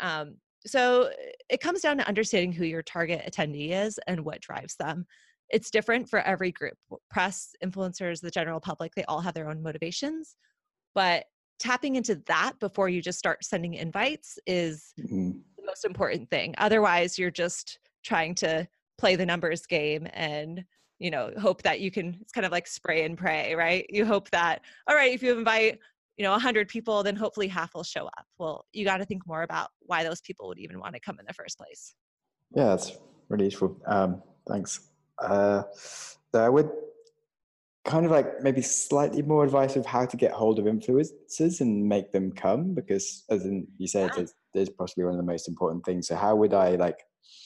So it comes down to understanding who your target attendee is and what drives them. It's different for every group. Press, influencers, the general public, they all have their own motivations, but tapping into that before you just start sending invites is Mhm. the most important thing. Otherwise, you're just trying to play the numbers game and hope that you can. It's kind of like spray and pray, right? You hope that, all right, if you invite 100 people, then hopefully half will show up. Well, you got to think more about why those people would even want to come in the first place. Yeah, that's really useful. Thanks. So I would kind of like maybe slightly more advice of how to get hold of influencers and make them come, because as you said, there's possibly one of the most important things. So how would I like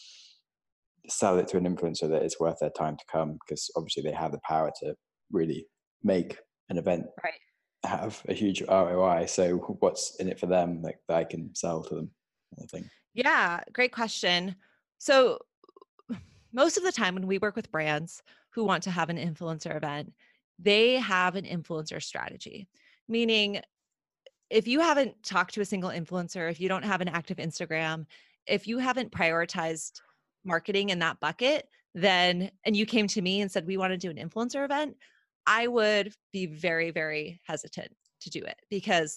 sell it to an influencer that it's worth their time to come? Because obviously they have the power to really make an event Right. have a huge ROI. So what's in it for them that I can sell to them? I think. Yeah, great question. So most of the time when we work with brands who want to have an influencer event, they have an influencer strategy, meaning if you haven't talked to a single influencer, if you don't have an active Instagram, if you haven't prioritized marketing in that bucket, then and you came to me and said we want to do an influencer event, I would be very, very hesitant to do it because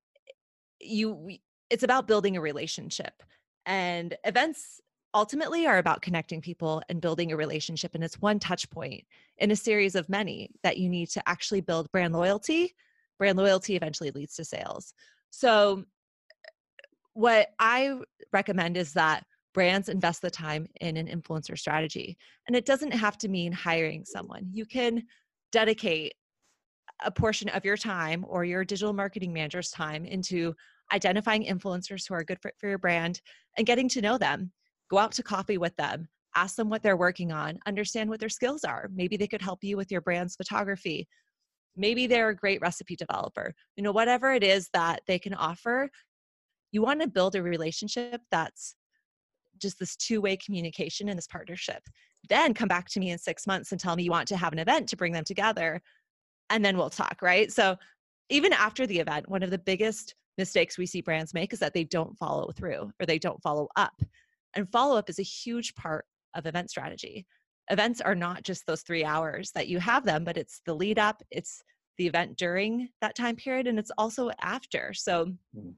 it's about building a relationship, and events ultimately are about connecting people and building a relationship, and it's one touch point in a series of many that you need to actually build brand loyalty eventually leads to sales. So what I recommend is that brands invest the time in an influencer strategy, and it doesn't have to mean hiring someone. You can dedicate a portion of your time or your digital marketing manager's time into identifying influencers who are good for your brand and getting to know them. Go out to coffee with them, ask them what they're working on, understand what their skills are. Maybe they could help you with your brand's photography. Maybe they're a great recipe developer. Whatever it is that they can offer, you want to build a relationship that's just this two-way communication and this partnership. Then come back to me in 6 months and tell me you want to have an event to bring them together, and then we'll talk, right? So even after the event, one of the biggest mistakes we see brands make is that they don't follow through or they don't follow up. And follow up is a huge part of event strategy. Events are not just those 3 hours that you have them, but it's the lead up, it's the event during that time period, and it's also after. So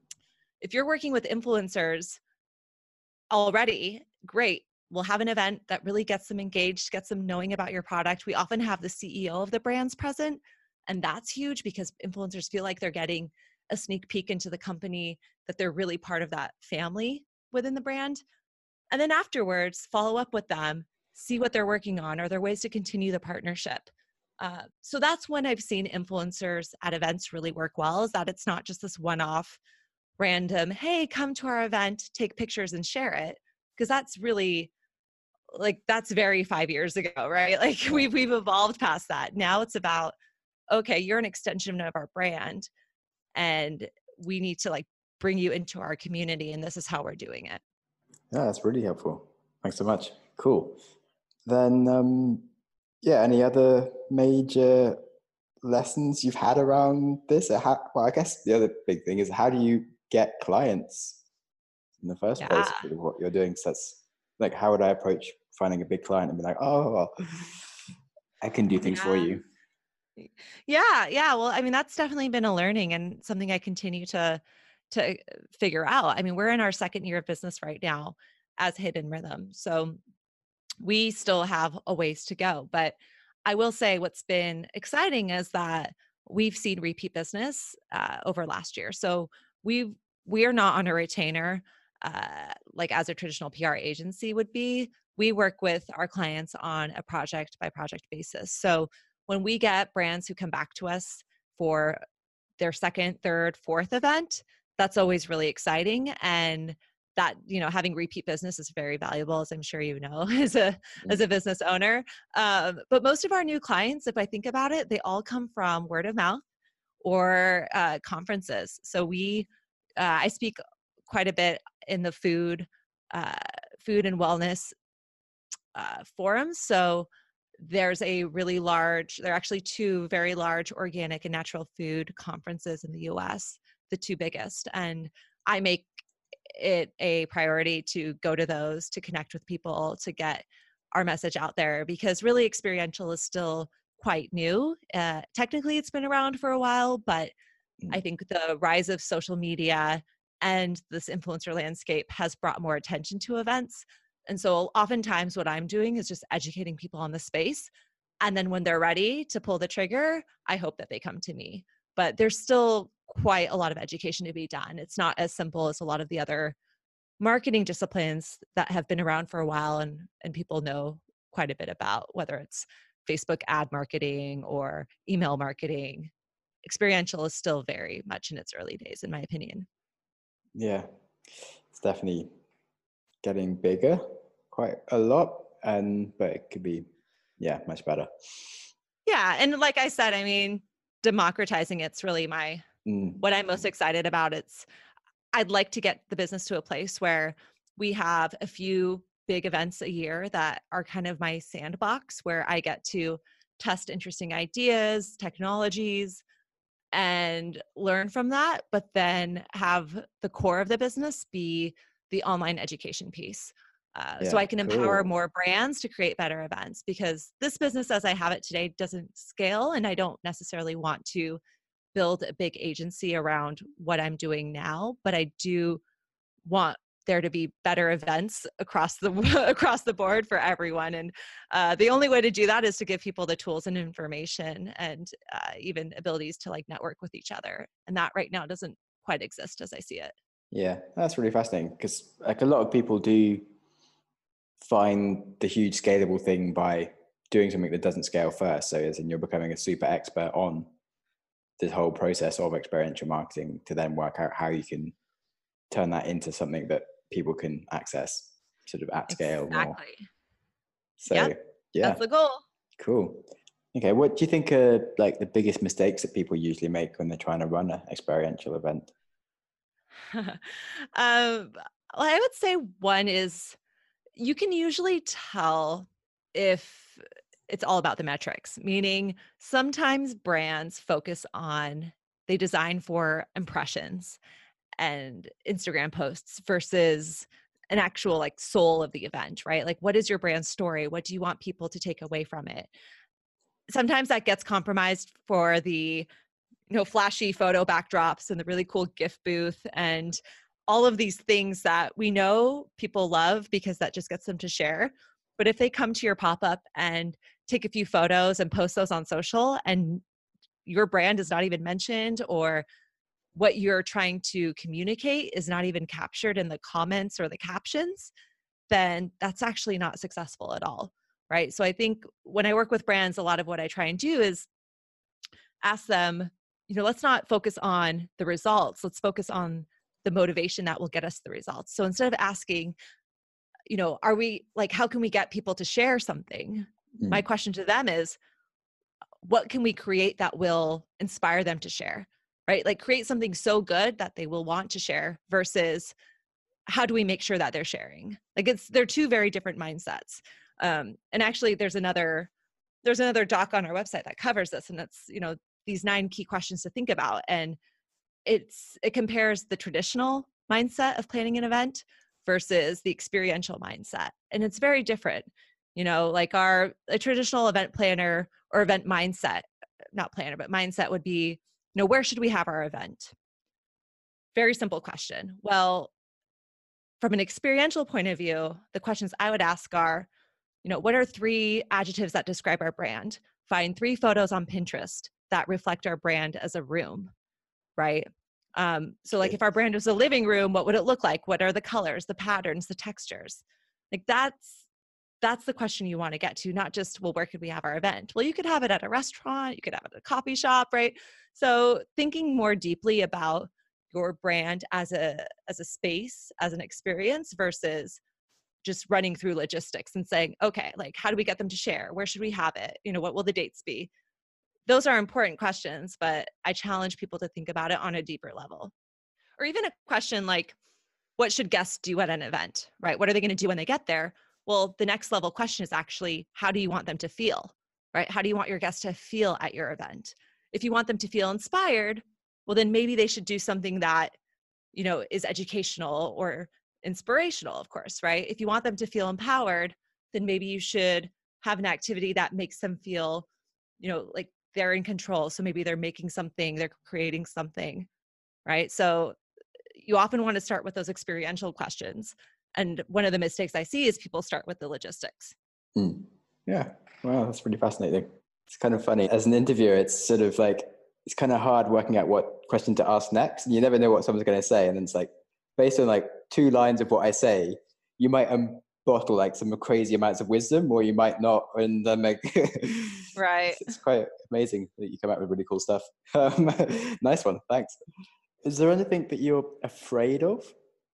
if you're working with influencers already, great. We'll have an event that really gets them engaged, gets them knowing about your product. We often have the CEO of the brands present, and that's huge because influencers feel like they're getting a sneak peek into the company, that they're really part of that family within the brand. And then afterwards, follow up with them, see what they're working on. Are there ways to continue the partnership? So that's when I've seen influencers at events really work well, is that it's not just this one-off random, hey, come to our event, take pictures and share it. Because that's really that's very 5 years ago, right? Like we've evolved past that. Now it's about, okay, you're an extension of our brand and we need to bring you into our community, and this is how we're doing it. Yeah, that's really helpful. Thanks so much. Cool. Then, yeah, any other major lessons you've had around this? Well, I guess the other big thing is, how do you get clients in the first place Yeah. with what you're doing? So that's how would I approach finding a big client and be like, oh, well, I can do things for Yeah. you? Yeah. Yeah. Well, I mean, that's definitely been a learning and something I continue to figure out. I mean, we're in our second year of business right now as Hidden Rhythm. So we still have a ways to go. But I will say what's been exciting is that we've seen repeat business over last year. So we are not on a retainer like as a traditional PR agency would be. We work with our clients on a project by project basis. So when we get brands who come back to us for their second, third, fourth event, that's always really exciting. And that, having repeat business is very valuable, as I'm sure you know, as a business owner. But most of our new clients, if I think about it, they all come from word of mouth or conferences. So I speak quite a bit in the food and wellness forums. So there are actually two very large organic and natural food conferences in the US, the two biggest. And I make it a priority to go to those, to connect with people, to get our message out there, because really experiential is still quite new. Technically, it's been around for a while, but I think the rise of social media and this influencer landscape has brought more attention to events. And so oftentimes what I'm doing is just educating people on the space. And then when they're ready to pull the trigger, I hope that they come to me. But there's still quite a lot of education to be done. It's not as simple as a lot of the other marketing disciplines that have been around for a while and people know quite a bit about, whether it's Facebook ad marketing or email marketing. Experiential is still very much in its early days, in my opinion. Yeah, it's definitely getting bigger quite a lot, but it could be, much better. Yeah. And like I said, I mean, democratizing it's really what I'm most excited about. I'd like to get the business to a place where we have a few big events a year that are kind of my sandbox, where I get to test interesting ideas, technologies, and learn from that, but then have the core of the business be the online education piece. So Yeah, I can empower cool. more brands to create better events, because this business as I have it today doesn't scale, and I don't necessarily want to build a big agency around what I'm doing now, but I do want there to be better events across the across the board for everyone. And the only way to do that is to give people the tools and information and even abilities to network with each other. And that right now doesn't quite exist as I see it. Yeah, that's really fascinating, because a lot of people do find the huge scalable thing by doing something that doesn't scale first. So as in, you're becoming a super expert on this whole process of experiential marketing to then work out how you can turn that into something that people can access sort of at scale more. Exactly. So Yep. yeah, That's the goal. cool. Okay, what do you think are like the biggest mistakes that people usually make when they're trying to run an experiential event? Well, I would say one is you can usually tell if it's all about the metrics, meaning sometimes brands focus on, they design for impressions and Instagram posts versus an actual like soul of the event, right? Like, what is your brand story? What do you want people to take away from it? Sometimes that gets compromised for the flashy photo backdrops and the really cool gift booth and all of these things that we know people love because that just gets them to share. But if they come to your pop-up and take a few photos and post those on social and your brand is not even mentioned, or what you're trying to communicate is not even captured in the comments or the captions, then that's actually not successful at all, right? So I think when I work with brands, a lot of what I try and do is ask them, let's not focus on the results. Let's focus on the motivation that will get us the results. So instead of asking, are we like, how can we get people to share something? My Mm. question to them is, what can we create that will inspire them to share, right? Like create something so good that they will want to share versus how do we make sure that they're sharing? Like they're two very different mindsets. And actually there's another doc on our website that covers this, and that's, these 9 key questions to think about. And it compares the traditional mindset of planning an event versus the experiential mindset. And it's very different. Like a traditional event planner or event mindset, not planner, but mindset would be, where should we have our event? Very simple question. Well, from an experiential point of view, the questions I would ask are, what are 3 adjectives that describe our brand? Find 3 photos on Pinterest that reflect our brand as a room, right? So like if our brand was a living room, what would it look like? What are the colors, the patterns, the textures? Like that's the question you want to get to, not just, well, where could we have our event? Well, you could have it at a restaurant, you could have it at a coffee shop, right? So thinking more deeply about your brand as a space, as an experience versus just running through logistics and saying, okay, like how do we get them to share? Where should we have it? What will the dates be? Those are important questions, but I challenge people to think about it on a deeper level. Or even a question like, what should guests do at an event, right? What are they going to do when they get there? Well, the next level question is actually, how do you want them to feel, right? How do you want your guests to feel at your event? If you want them to feel inspired, well, then maybe they should do something that, is educational or inspirational, of course, right? If you want them to feel empowered, then maybe you should have an activity that makes them feel, like they're in control. So maybe they're making something, they're creating something, right? So you often want to start with those experiential questions. And one of the mistakes I see is people start with the logistics. Mm. Yeah. Wow, that's really fascinating. It's kind of funny. As an interviewer, it's sort of like, it's kind of hard working out what question to ask next. And you never know what someone's going to say. And then it's like, based on like 2 lines of what I say, you might bottle like some crazy amounts of wisdom, or you might not. And then like, Right. it's quite amazing that you come out with really cool stuff. Nice one. Thanks. Is there anything that you're afraid of?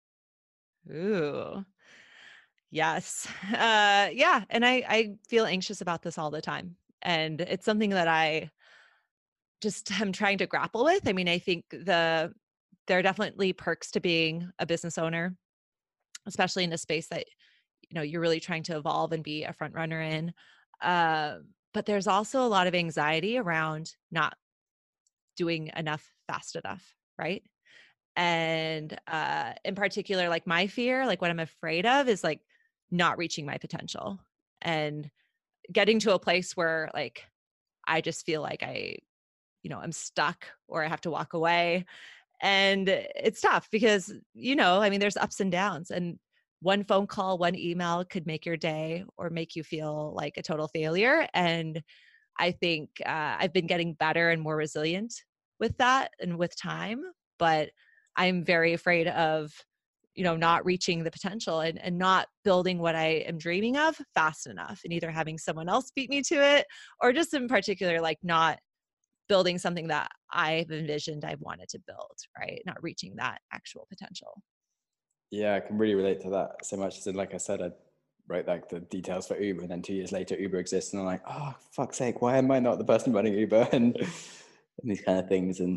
Ooh. Yes. Yeah. And I feel anxious about this all the time. And it's something that I just am trying to grapple with. I mean, I think there are definitely perks to being a business owner, especially in a space that, you're really trying to evolve and be a front runner in. Uh, but there's also a lot of anxiety around not doing enough fast enough, right? And in particular, like my fear, like what I'm afraid of is like not reaching my potential and getting to a place where like I just feel like I'm stuck or I have to walk away. And it's tough because, I mean, there's ups and downs, and one phone call, one email could make your day or make you feel like a total failure. And I think I've been getting better and more resilient with that and with time, but I'm very afraid of, not reaching the potential and not building what I am dreaming of fast enough, and either having someone else beat me to it, or just in particular, like not building something that I've envisioned I've wanted to build, right? Not reaching that actual potential. Yeah, I can really relate to that so much. As in, like I said, I wrote like the details for Uber, and then 2 years later, Uber exists, and I'm like, oh, fuck's sake, why am I not the person running Uber? And these kind of things. And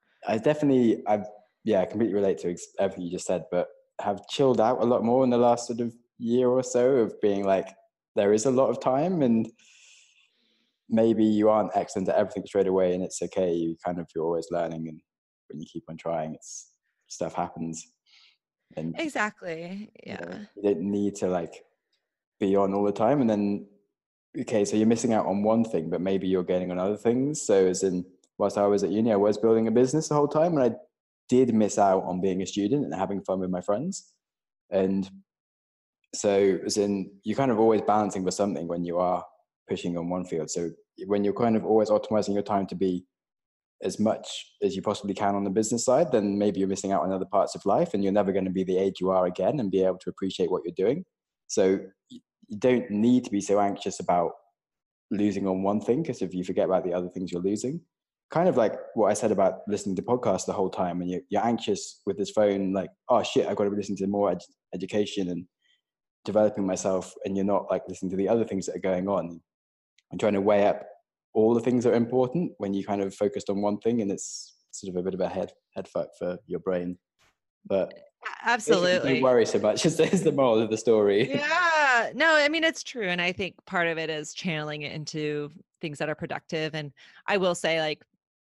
I completely relate to everything you just said, but have chilled out a lot more in the last sort of year or so of being like, there is a lot of time, and maybe you aren't excellent at everything straight away, and it's okay. You're always learning, and when you keep on trying, stuff happens. And Exactly. yeah, Yeah. you don't need to like be on all the time. And then, okay, so you're missing out on one thing, but maybe you're gaining on other things. So as in, whilst I was at uni, I was building a business the whole time, and I did miss out on being a student and having fun with my friends. And so as in, you're kind of always balancing for something when you are pushing on one field. So when you're kind of always optimizing your time to be as much as you possibly can on the business side, then maybe you're missing out on other parts of life, and you're never going to be the age you are again and be able to appreciate what you're doing. So you don't need to be so anxious about losing on one thing, because if you forget about the other things you're losing, kind of like what I said about listening to podcasts the whole time, and you're anxious with this phone, like, oh shit, I've got to be listening to more education and developing myself, and you're not like listening to the other things that are going on and trying to weigh up all the things that are important when you kind of focused on one thing, and it's sort of a bit of a head fuck for your brain. But basically, don't Absolutely. worry so much. Is the moral of the story. Yeah. No, I mean, it's true. And I think part of it is channeling it into things that are productive. And I will say, like,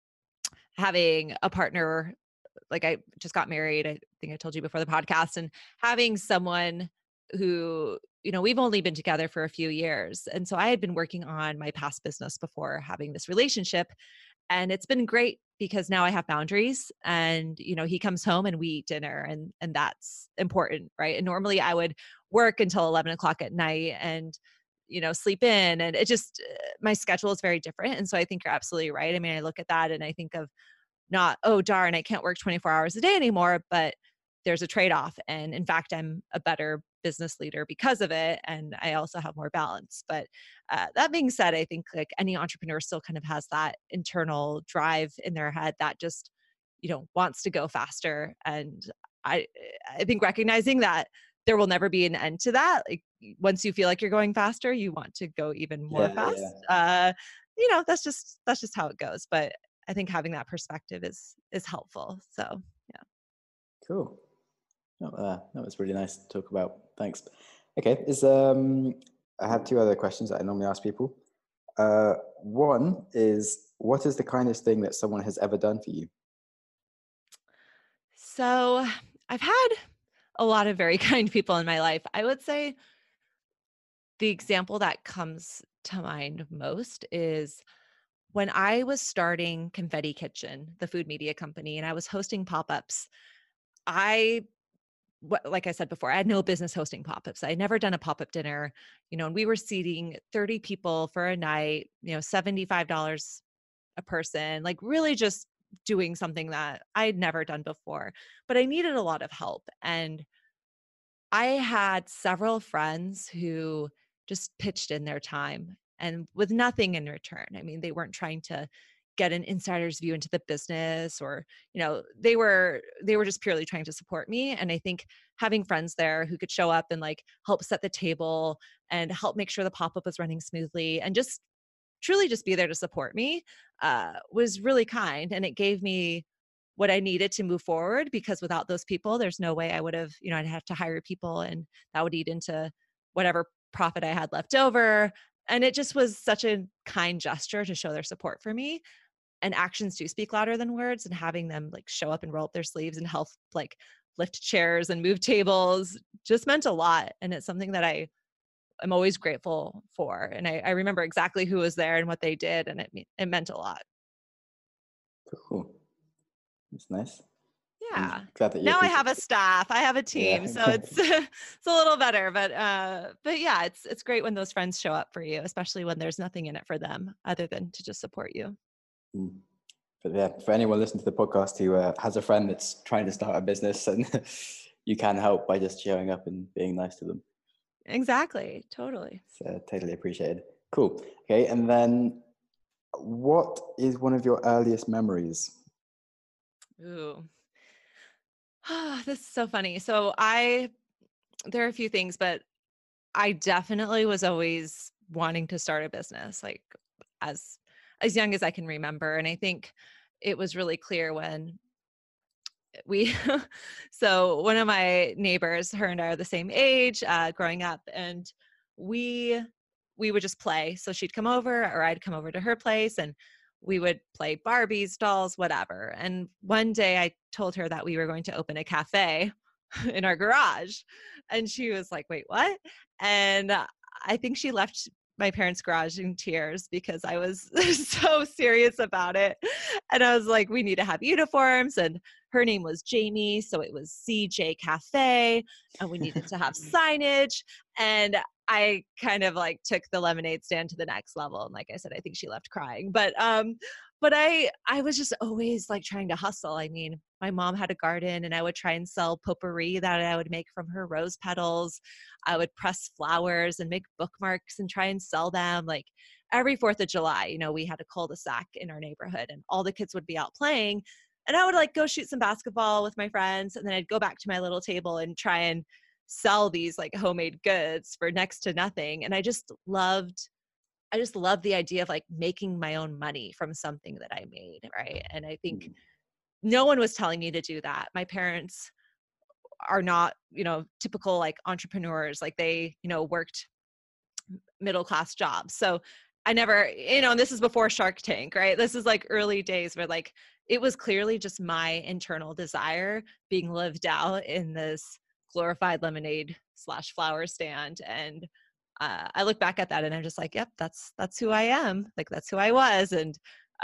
having a partner, like, I just got married. I think I told you before the podcast, and having someone who, we've only been together for a few years. And so I had been working on my past business before having this relationship. And it's been great because now I have boundaries, and he comes home and we eat dinner, and that's important, right? And normally I would work until 11 o'clock at night and sleep in, and it just my schedule is very different. And so I think you're absolutely right. I mean, I look at that and I think of, not, oh darn, I can't work 24 hours a day anymore, but there's a trade-off. And in fact, I'm a better business leader because of it, and I also have more balance. But that being said, I think like any entrepreneur still kind of has that internal drive in their head that just wants to go faster. And I think recognizing that there will never be an end to that, like once you feel like you're going faster, you want to go even more Yeah, yeah. fast. That's just how it goes. But I think having that perspective is helpful. So yeah. Cool. That was really nice to talk about. Thanks. Okay, I have two other questions that I normally ask people. One is, what is the kindest thing that someone has ever done for you? So I've had a lot of very kind people in my life. I would say the example that comes to mind most is when I was starting Confetti Kitchen, the food media company, and I was hosting pop-ups. I like I said before, I had no business hosting pop-ups. I had never done a pop-up dinner, and we were seating 30 people for a night, $75 a person, like really just doing something that I'd never done before. But I needed a lot of help. And I had several friends who just pitched in their time and with nothing in return. I mean, they weren't trying to get an insider's view into the business, or they were just purely trying to support me. And I think having friends there who could show up and like help set the table and help make sure the pop-up was running smoothly and just truly just be there to support me was really kind. And it gave me what I needed to move forward, because without those people, there's no way I would have, I'd have to hire people, and that would eat into whatever profit I had left over. And it just was such a kind gesture to show their support for me. And actions do speak louder than words, and having them like show up and roll up their sleeves and help like lift chairs and move tables just meant a lot. And it's something that I'm always grateful for. And I remember exactly who was there and what they did, and it meant a lot. Cool. That's nice. I'm Yeah. glad that you Now I have appreciate a it. staff. I have a Yeah. team, so it's it's a little better. But yeah, it's great when those friends show up for you, especially when there's nothing in it for them other than to just support you. Mm. But yeah, for anyone listening to the podcast who has a friend that's trying to start a business, and you can help by just showing up and being nice to them. Exactly. Totally. So totally appreciated. Cool. Okay, and then what is one of your earliest memories? Ooh. This is so funny. There are a few things, but I definitely was always wanting to start a business, like as as young as I can remember. And I think it was really clear when we so one of my neighbors, her and I are the same age, growing up, and we we would just play. So she'd come over or I'd come over to her place, and we would play Barbies, dolls, whatever. And one day I told her that we were going to open a cafe in our garage. And she was like, "Wait, what?" And I think she left my parents' garage in tears because I was so serious about it. And I was like, "We need to have uniforms." And her name was Jamie, so it was CJ Cafe, and we needed to have signage. And I kind of like took the lemonade stand to the next level. And like I said, I think she left crying. But I was just always like trying to hustle. I mean, my mom had a garden, and I would try and sell potpourri that I would make from her rose petals. I would press flowers and make bookmarks and try and sell them. Like every 4th of July, we had a cul-de-sac in our neighborhood, and all the kids would be out playing. And I would like go shoot some basketball with my friends. And then I'd go back to my little table and try and sell these like homemade goods for next to nothing. And I just loved the idea of like making my own money from something that I made. Right. And I think Mm. no one was telling me to do that. My parents are not, typical like entrepreneurs. Like they, worked middle class jobs. So I never, and this is before Shark Tank, right? This is like early days where like it was clearly just my internal desire being lived out in this glorified lemonade slash flower stand. And I look back at that and I'm just like, yep, that's who I am. Like that's who I was. And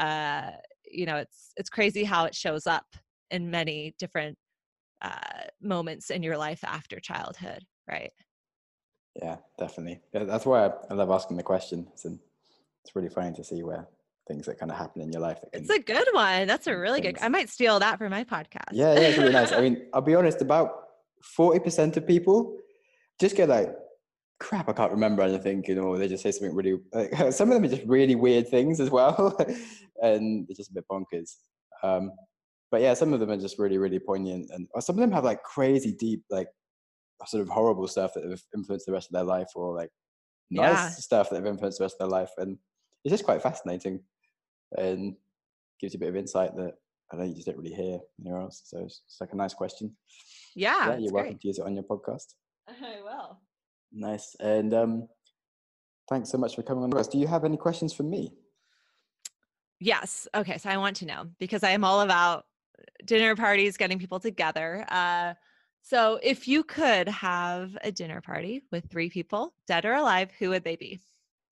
it's crazy how it shows up in many different moments in your life after childhood, right? Yeah, definitely. Yeah, that's why I love asking the question. It's really funny to see where things that kind of happen in your life that It's can a good one. That's a change really good. I things. might steal that for my podcast. Yeah, it's really nice. I mean, I'll be honest, about 40% of people just get like, crap, I can't remember anything, they just say something really, like, some of them are just really weird things as well. And they're just a bit bonkers. Um, but yeah, some of them are just really, really poignant. And or some of them have like crazy deep, like sort of horrible stuff that have influenced the rest of their life, or like Yeah. nice stuff that have influenced the rest of their life. And it's just quite fascinating and gives you a bit of insight that I know you just don't really hear anywhere else. So it's like a nice question. Yeah, Yeah, it's you're welcome great. to use it on your podcast. I will. Nice. And thanks so much for coming on the podcast. Do you have any questions for me? Yes. Okay. So I want to know because I am all about dinner parties, getting people together. So if you could have a dinner party with 3 people, dead or alive, who would they be?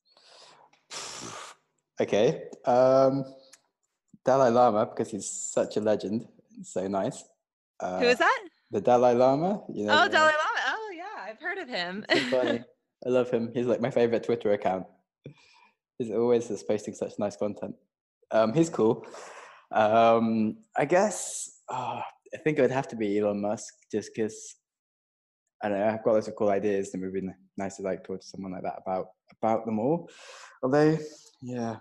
Okay. Dalai Lama, because he's such a legend. So nice. Who Uh, is that? the Dalai Lama, Oh, Dalai Lama. Oh, yeah. I've heard of him. he's so funny. I love him. He's like my favorite Twitter account. He's always just posting such nice content. He's cool. I guess I think it would have to be Elon Musk, just because I don't know. I've got lots of cool ideas, and it would be nice to like talk to someone like that about them all. Although, yeah,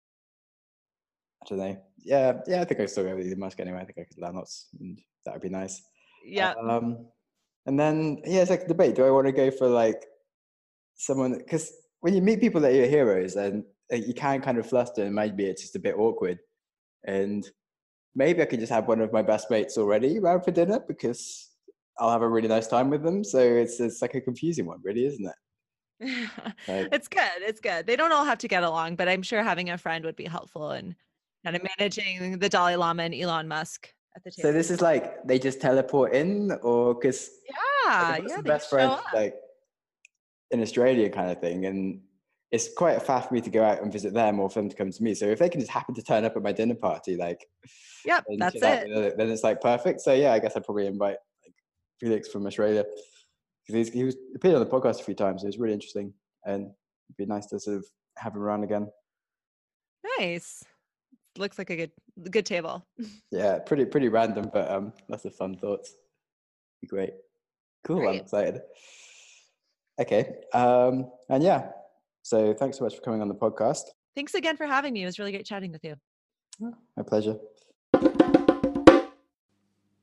I don't know. Yeah, I think I still go with Elon Musk anyway. I think I could learn lots, and that would be nice. Yep. Um, and then yeah, it's like a debate. Do I want to go for like someone, because when you meet people that are your heroes, and you can kind of fluster, and maybe it's just a bit awkward. And maybe I could just have one of my best mates already around for dinner because I'll have a really nice time with them. So it's like a confusing one, really, isn't it? Like, It's good. It's good. They don't all have to get along, but I'm sure having a friend would be helpful in kind of managing the Dalai Lama and Elon Musk at the so table. this is like they just teleport in, or because like Yeah. I've got Yeah. some They just best show friends up. like in Australia kind of thing, and it's quite far for me to go out and visit them or for them to come to me. So if they can just happen to turn up at my dinner party, like Yep. and That's chill out, it. then it's like perfect. So yeah, I guess I'd probably invite like Felix from Australia because he was appeared on the podcast a few times. It was really interesting, and it'd be nice to sort of have him around again. Nice. Looks like a good table. Yeah, pretty random, but lots of fun thoughts. Be great. Cool. I'm Great. excited. Okay. And yeah, so thanks so much for coming on the podcast. Thanks again for having me. It was really great chatting with you. My pleasure.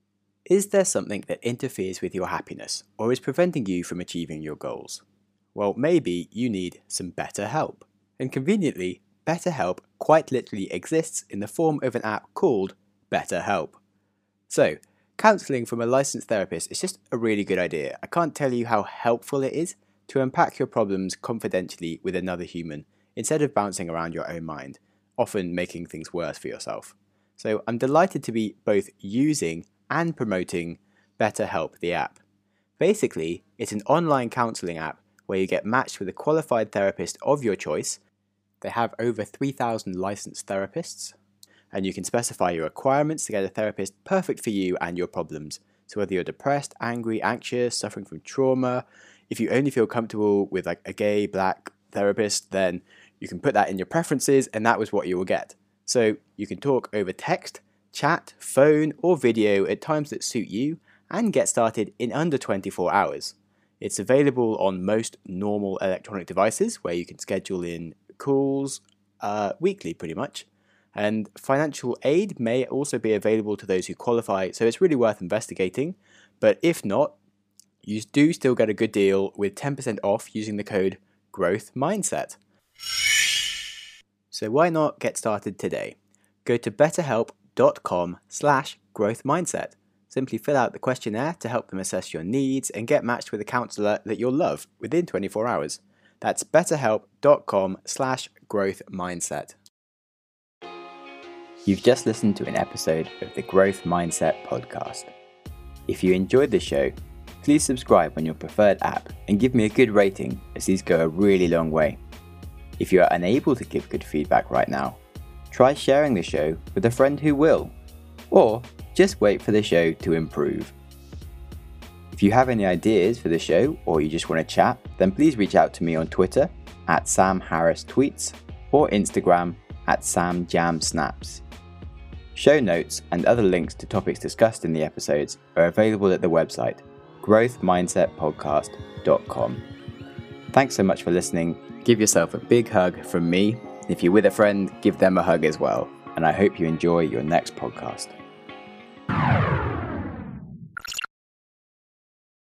Is there something that interferes with your happiness or is preventing you from achieving your goals? Well, maybe you need some better help. And conveniently, BetterHelp quite literally exists in the form of an app called BetterHelp. So, counselling from a licensed therapist is just a really good idea. I can't tell you how helpful it is to unpack your problems confidentially with another human instead of bouncing around your own mind, often making things worse for yourself. So I'm delighted to be both using and promoting BetterHelp, the app. Basically, it's an online counselling app where you get matched with a qualified therapist of your choice. They have over 3,000 licensed therapists, and you can specify your requirements to get a therapist perfect for you and your problems. So whether you're depressed, angry, anxious, suffering from trauma, if you only feel comfortable with like a gay, black therapist, then you can put that in your preferences and that was what you will get. So you can talk over text, chat, phone or video at times that suit you and get started in under 24 hours. It's available on most normal electronic devices where you can schedule in calls weekly pretty much. And financial aid may also be available to those who qualify, so it's really worth investigating. But if not, you do still get a good deal with 10% off using the code GrowthMindset. So why not get started today? Go to betterhelp.com/growthmindset. Simply fill out the questionnaire to help them assess your needs and get matched with a counsellor that you'll love within 24 hours. That's betterhelp.com/growthmindset. You've just listened to an episode of the Growth Mindset podcast. If you enjoyed the show, please subscribe on your preferred app and give me a good rating, as these go a really long way. If you are unable to give good feedback right now, try sharing the show with a friend who will, or just wait for the show to improve. If you have any ideas for the show or you just want to chat, then please reach out to me on Twitter @SamHarrisTweets or Instagram @SamJamSnaps. Show notes and other links to topics discussed in the episodes are available at the website growthmindsetpodcast.com. Thanks so much for listening. Give yourself a big hug from me. If you're with a friend, give them a hug as well. And I hope you enjoy your next podcast.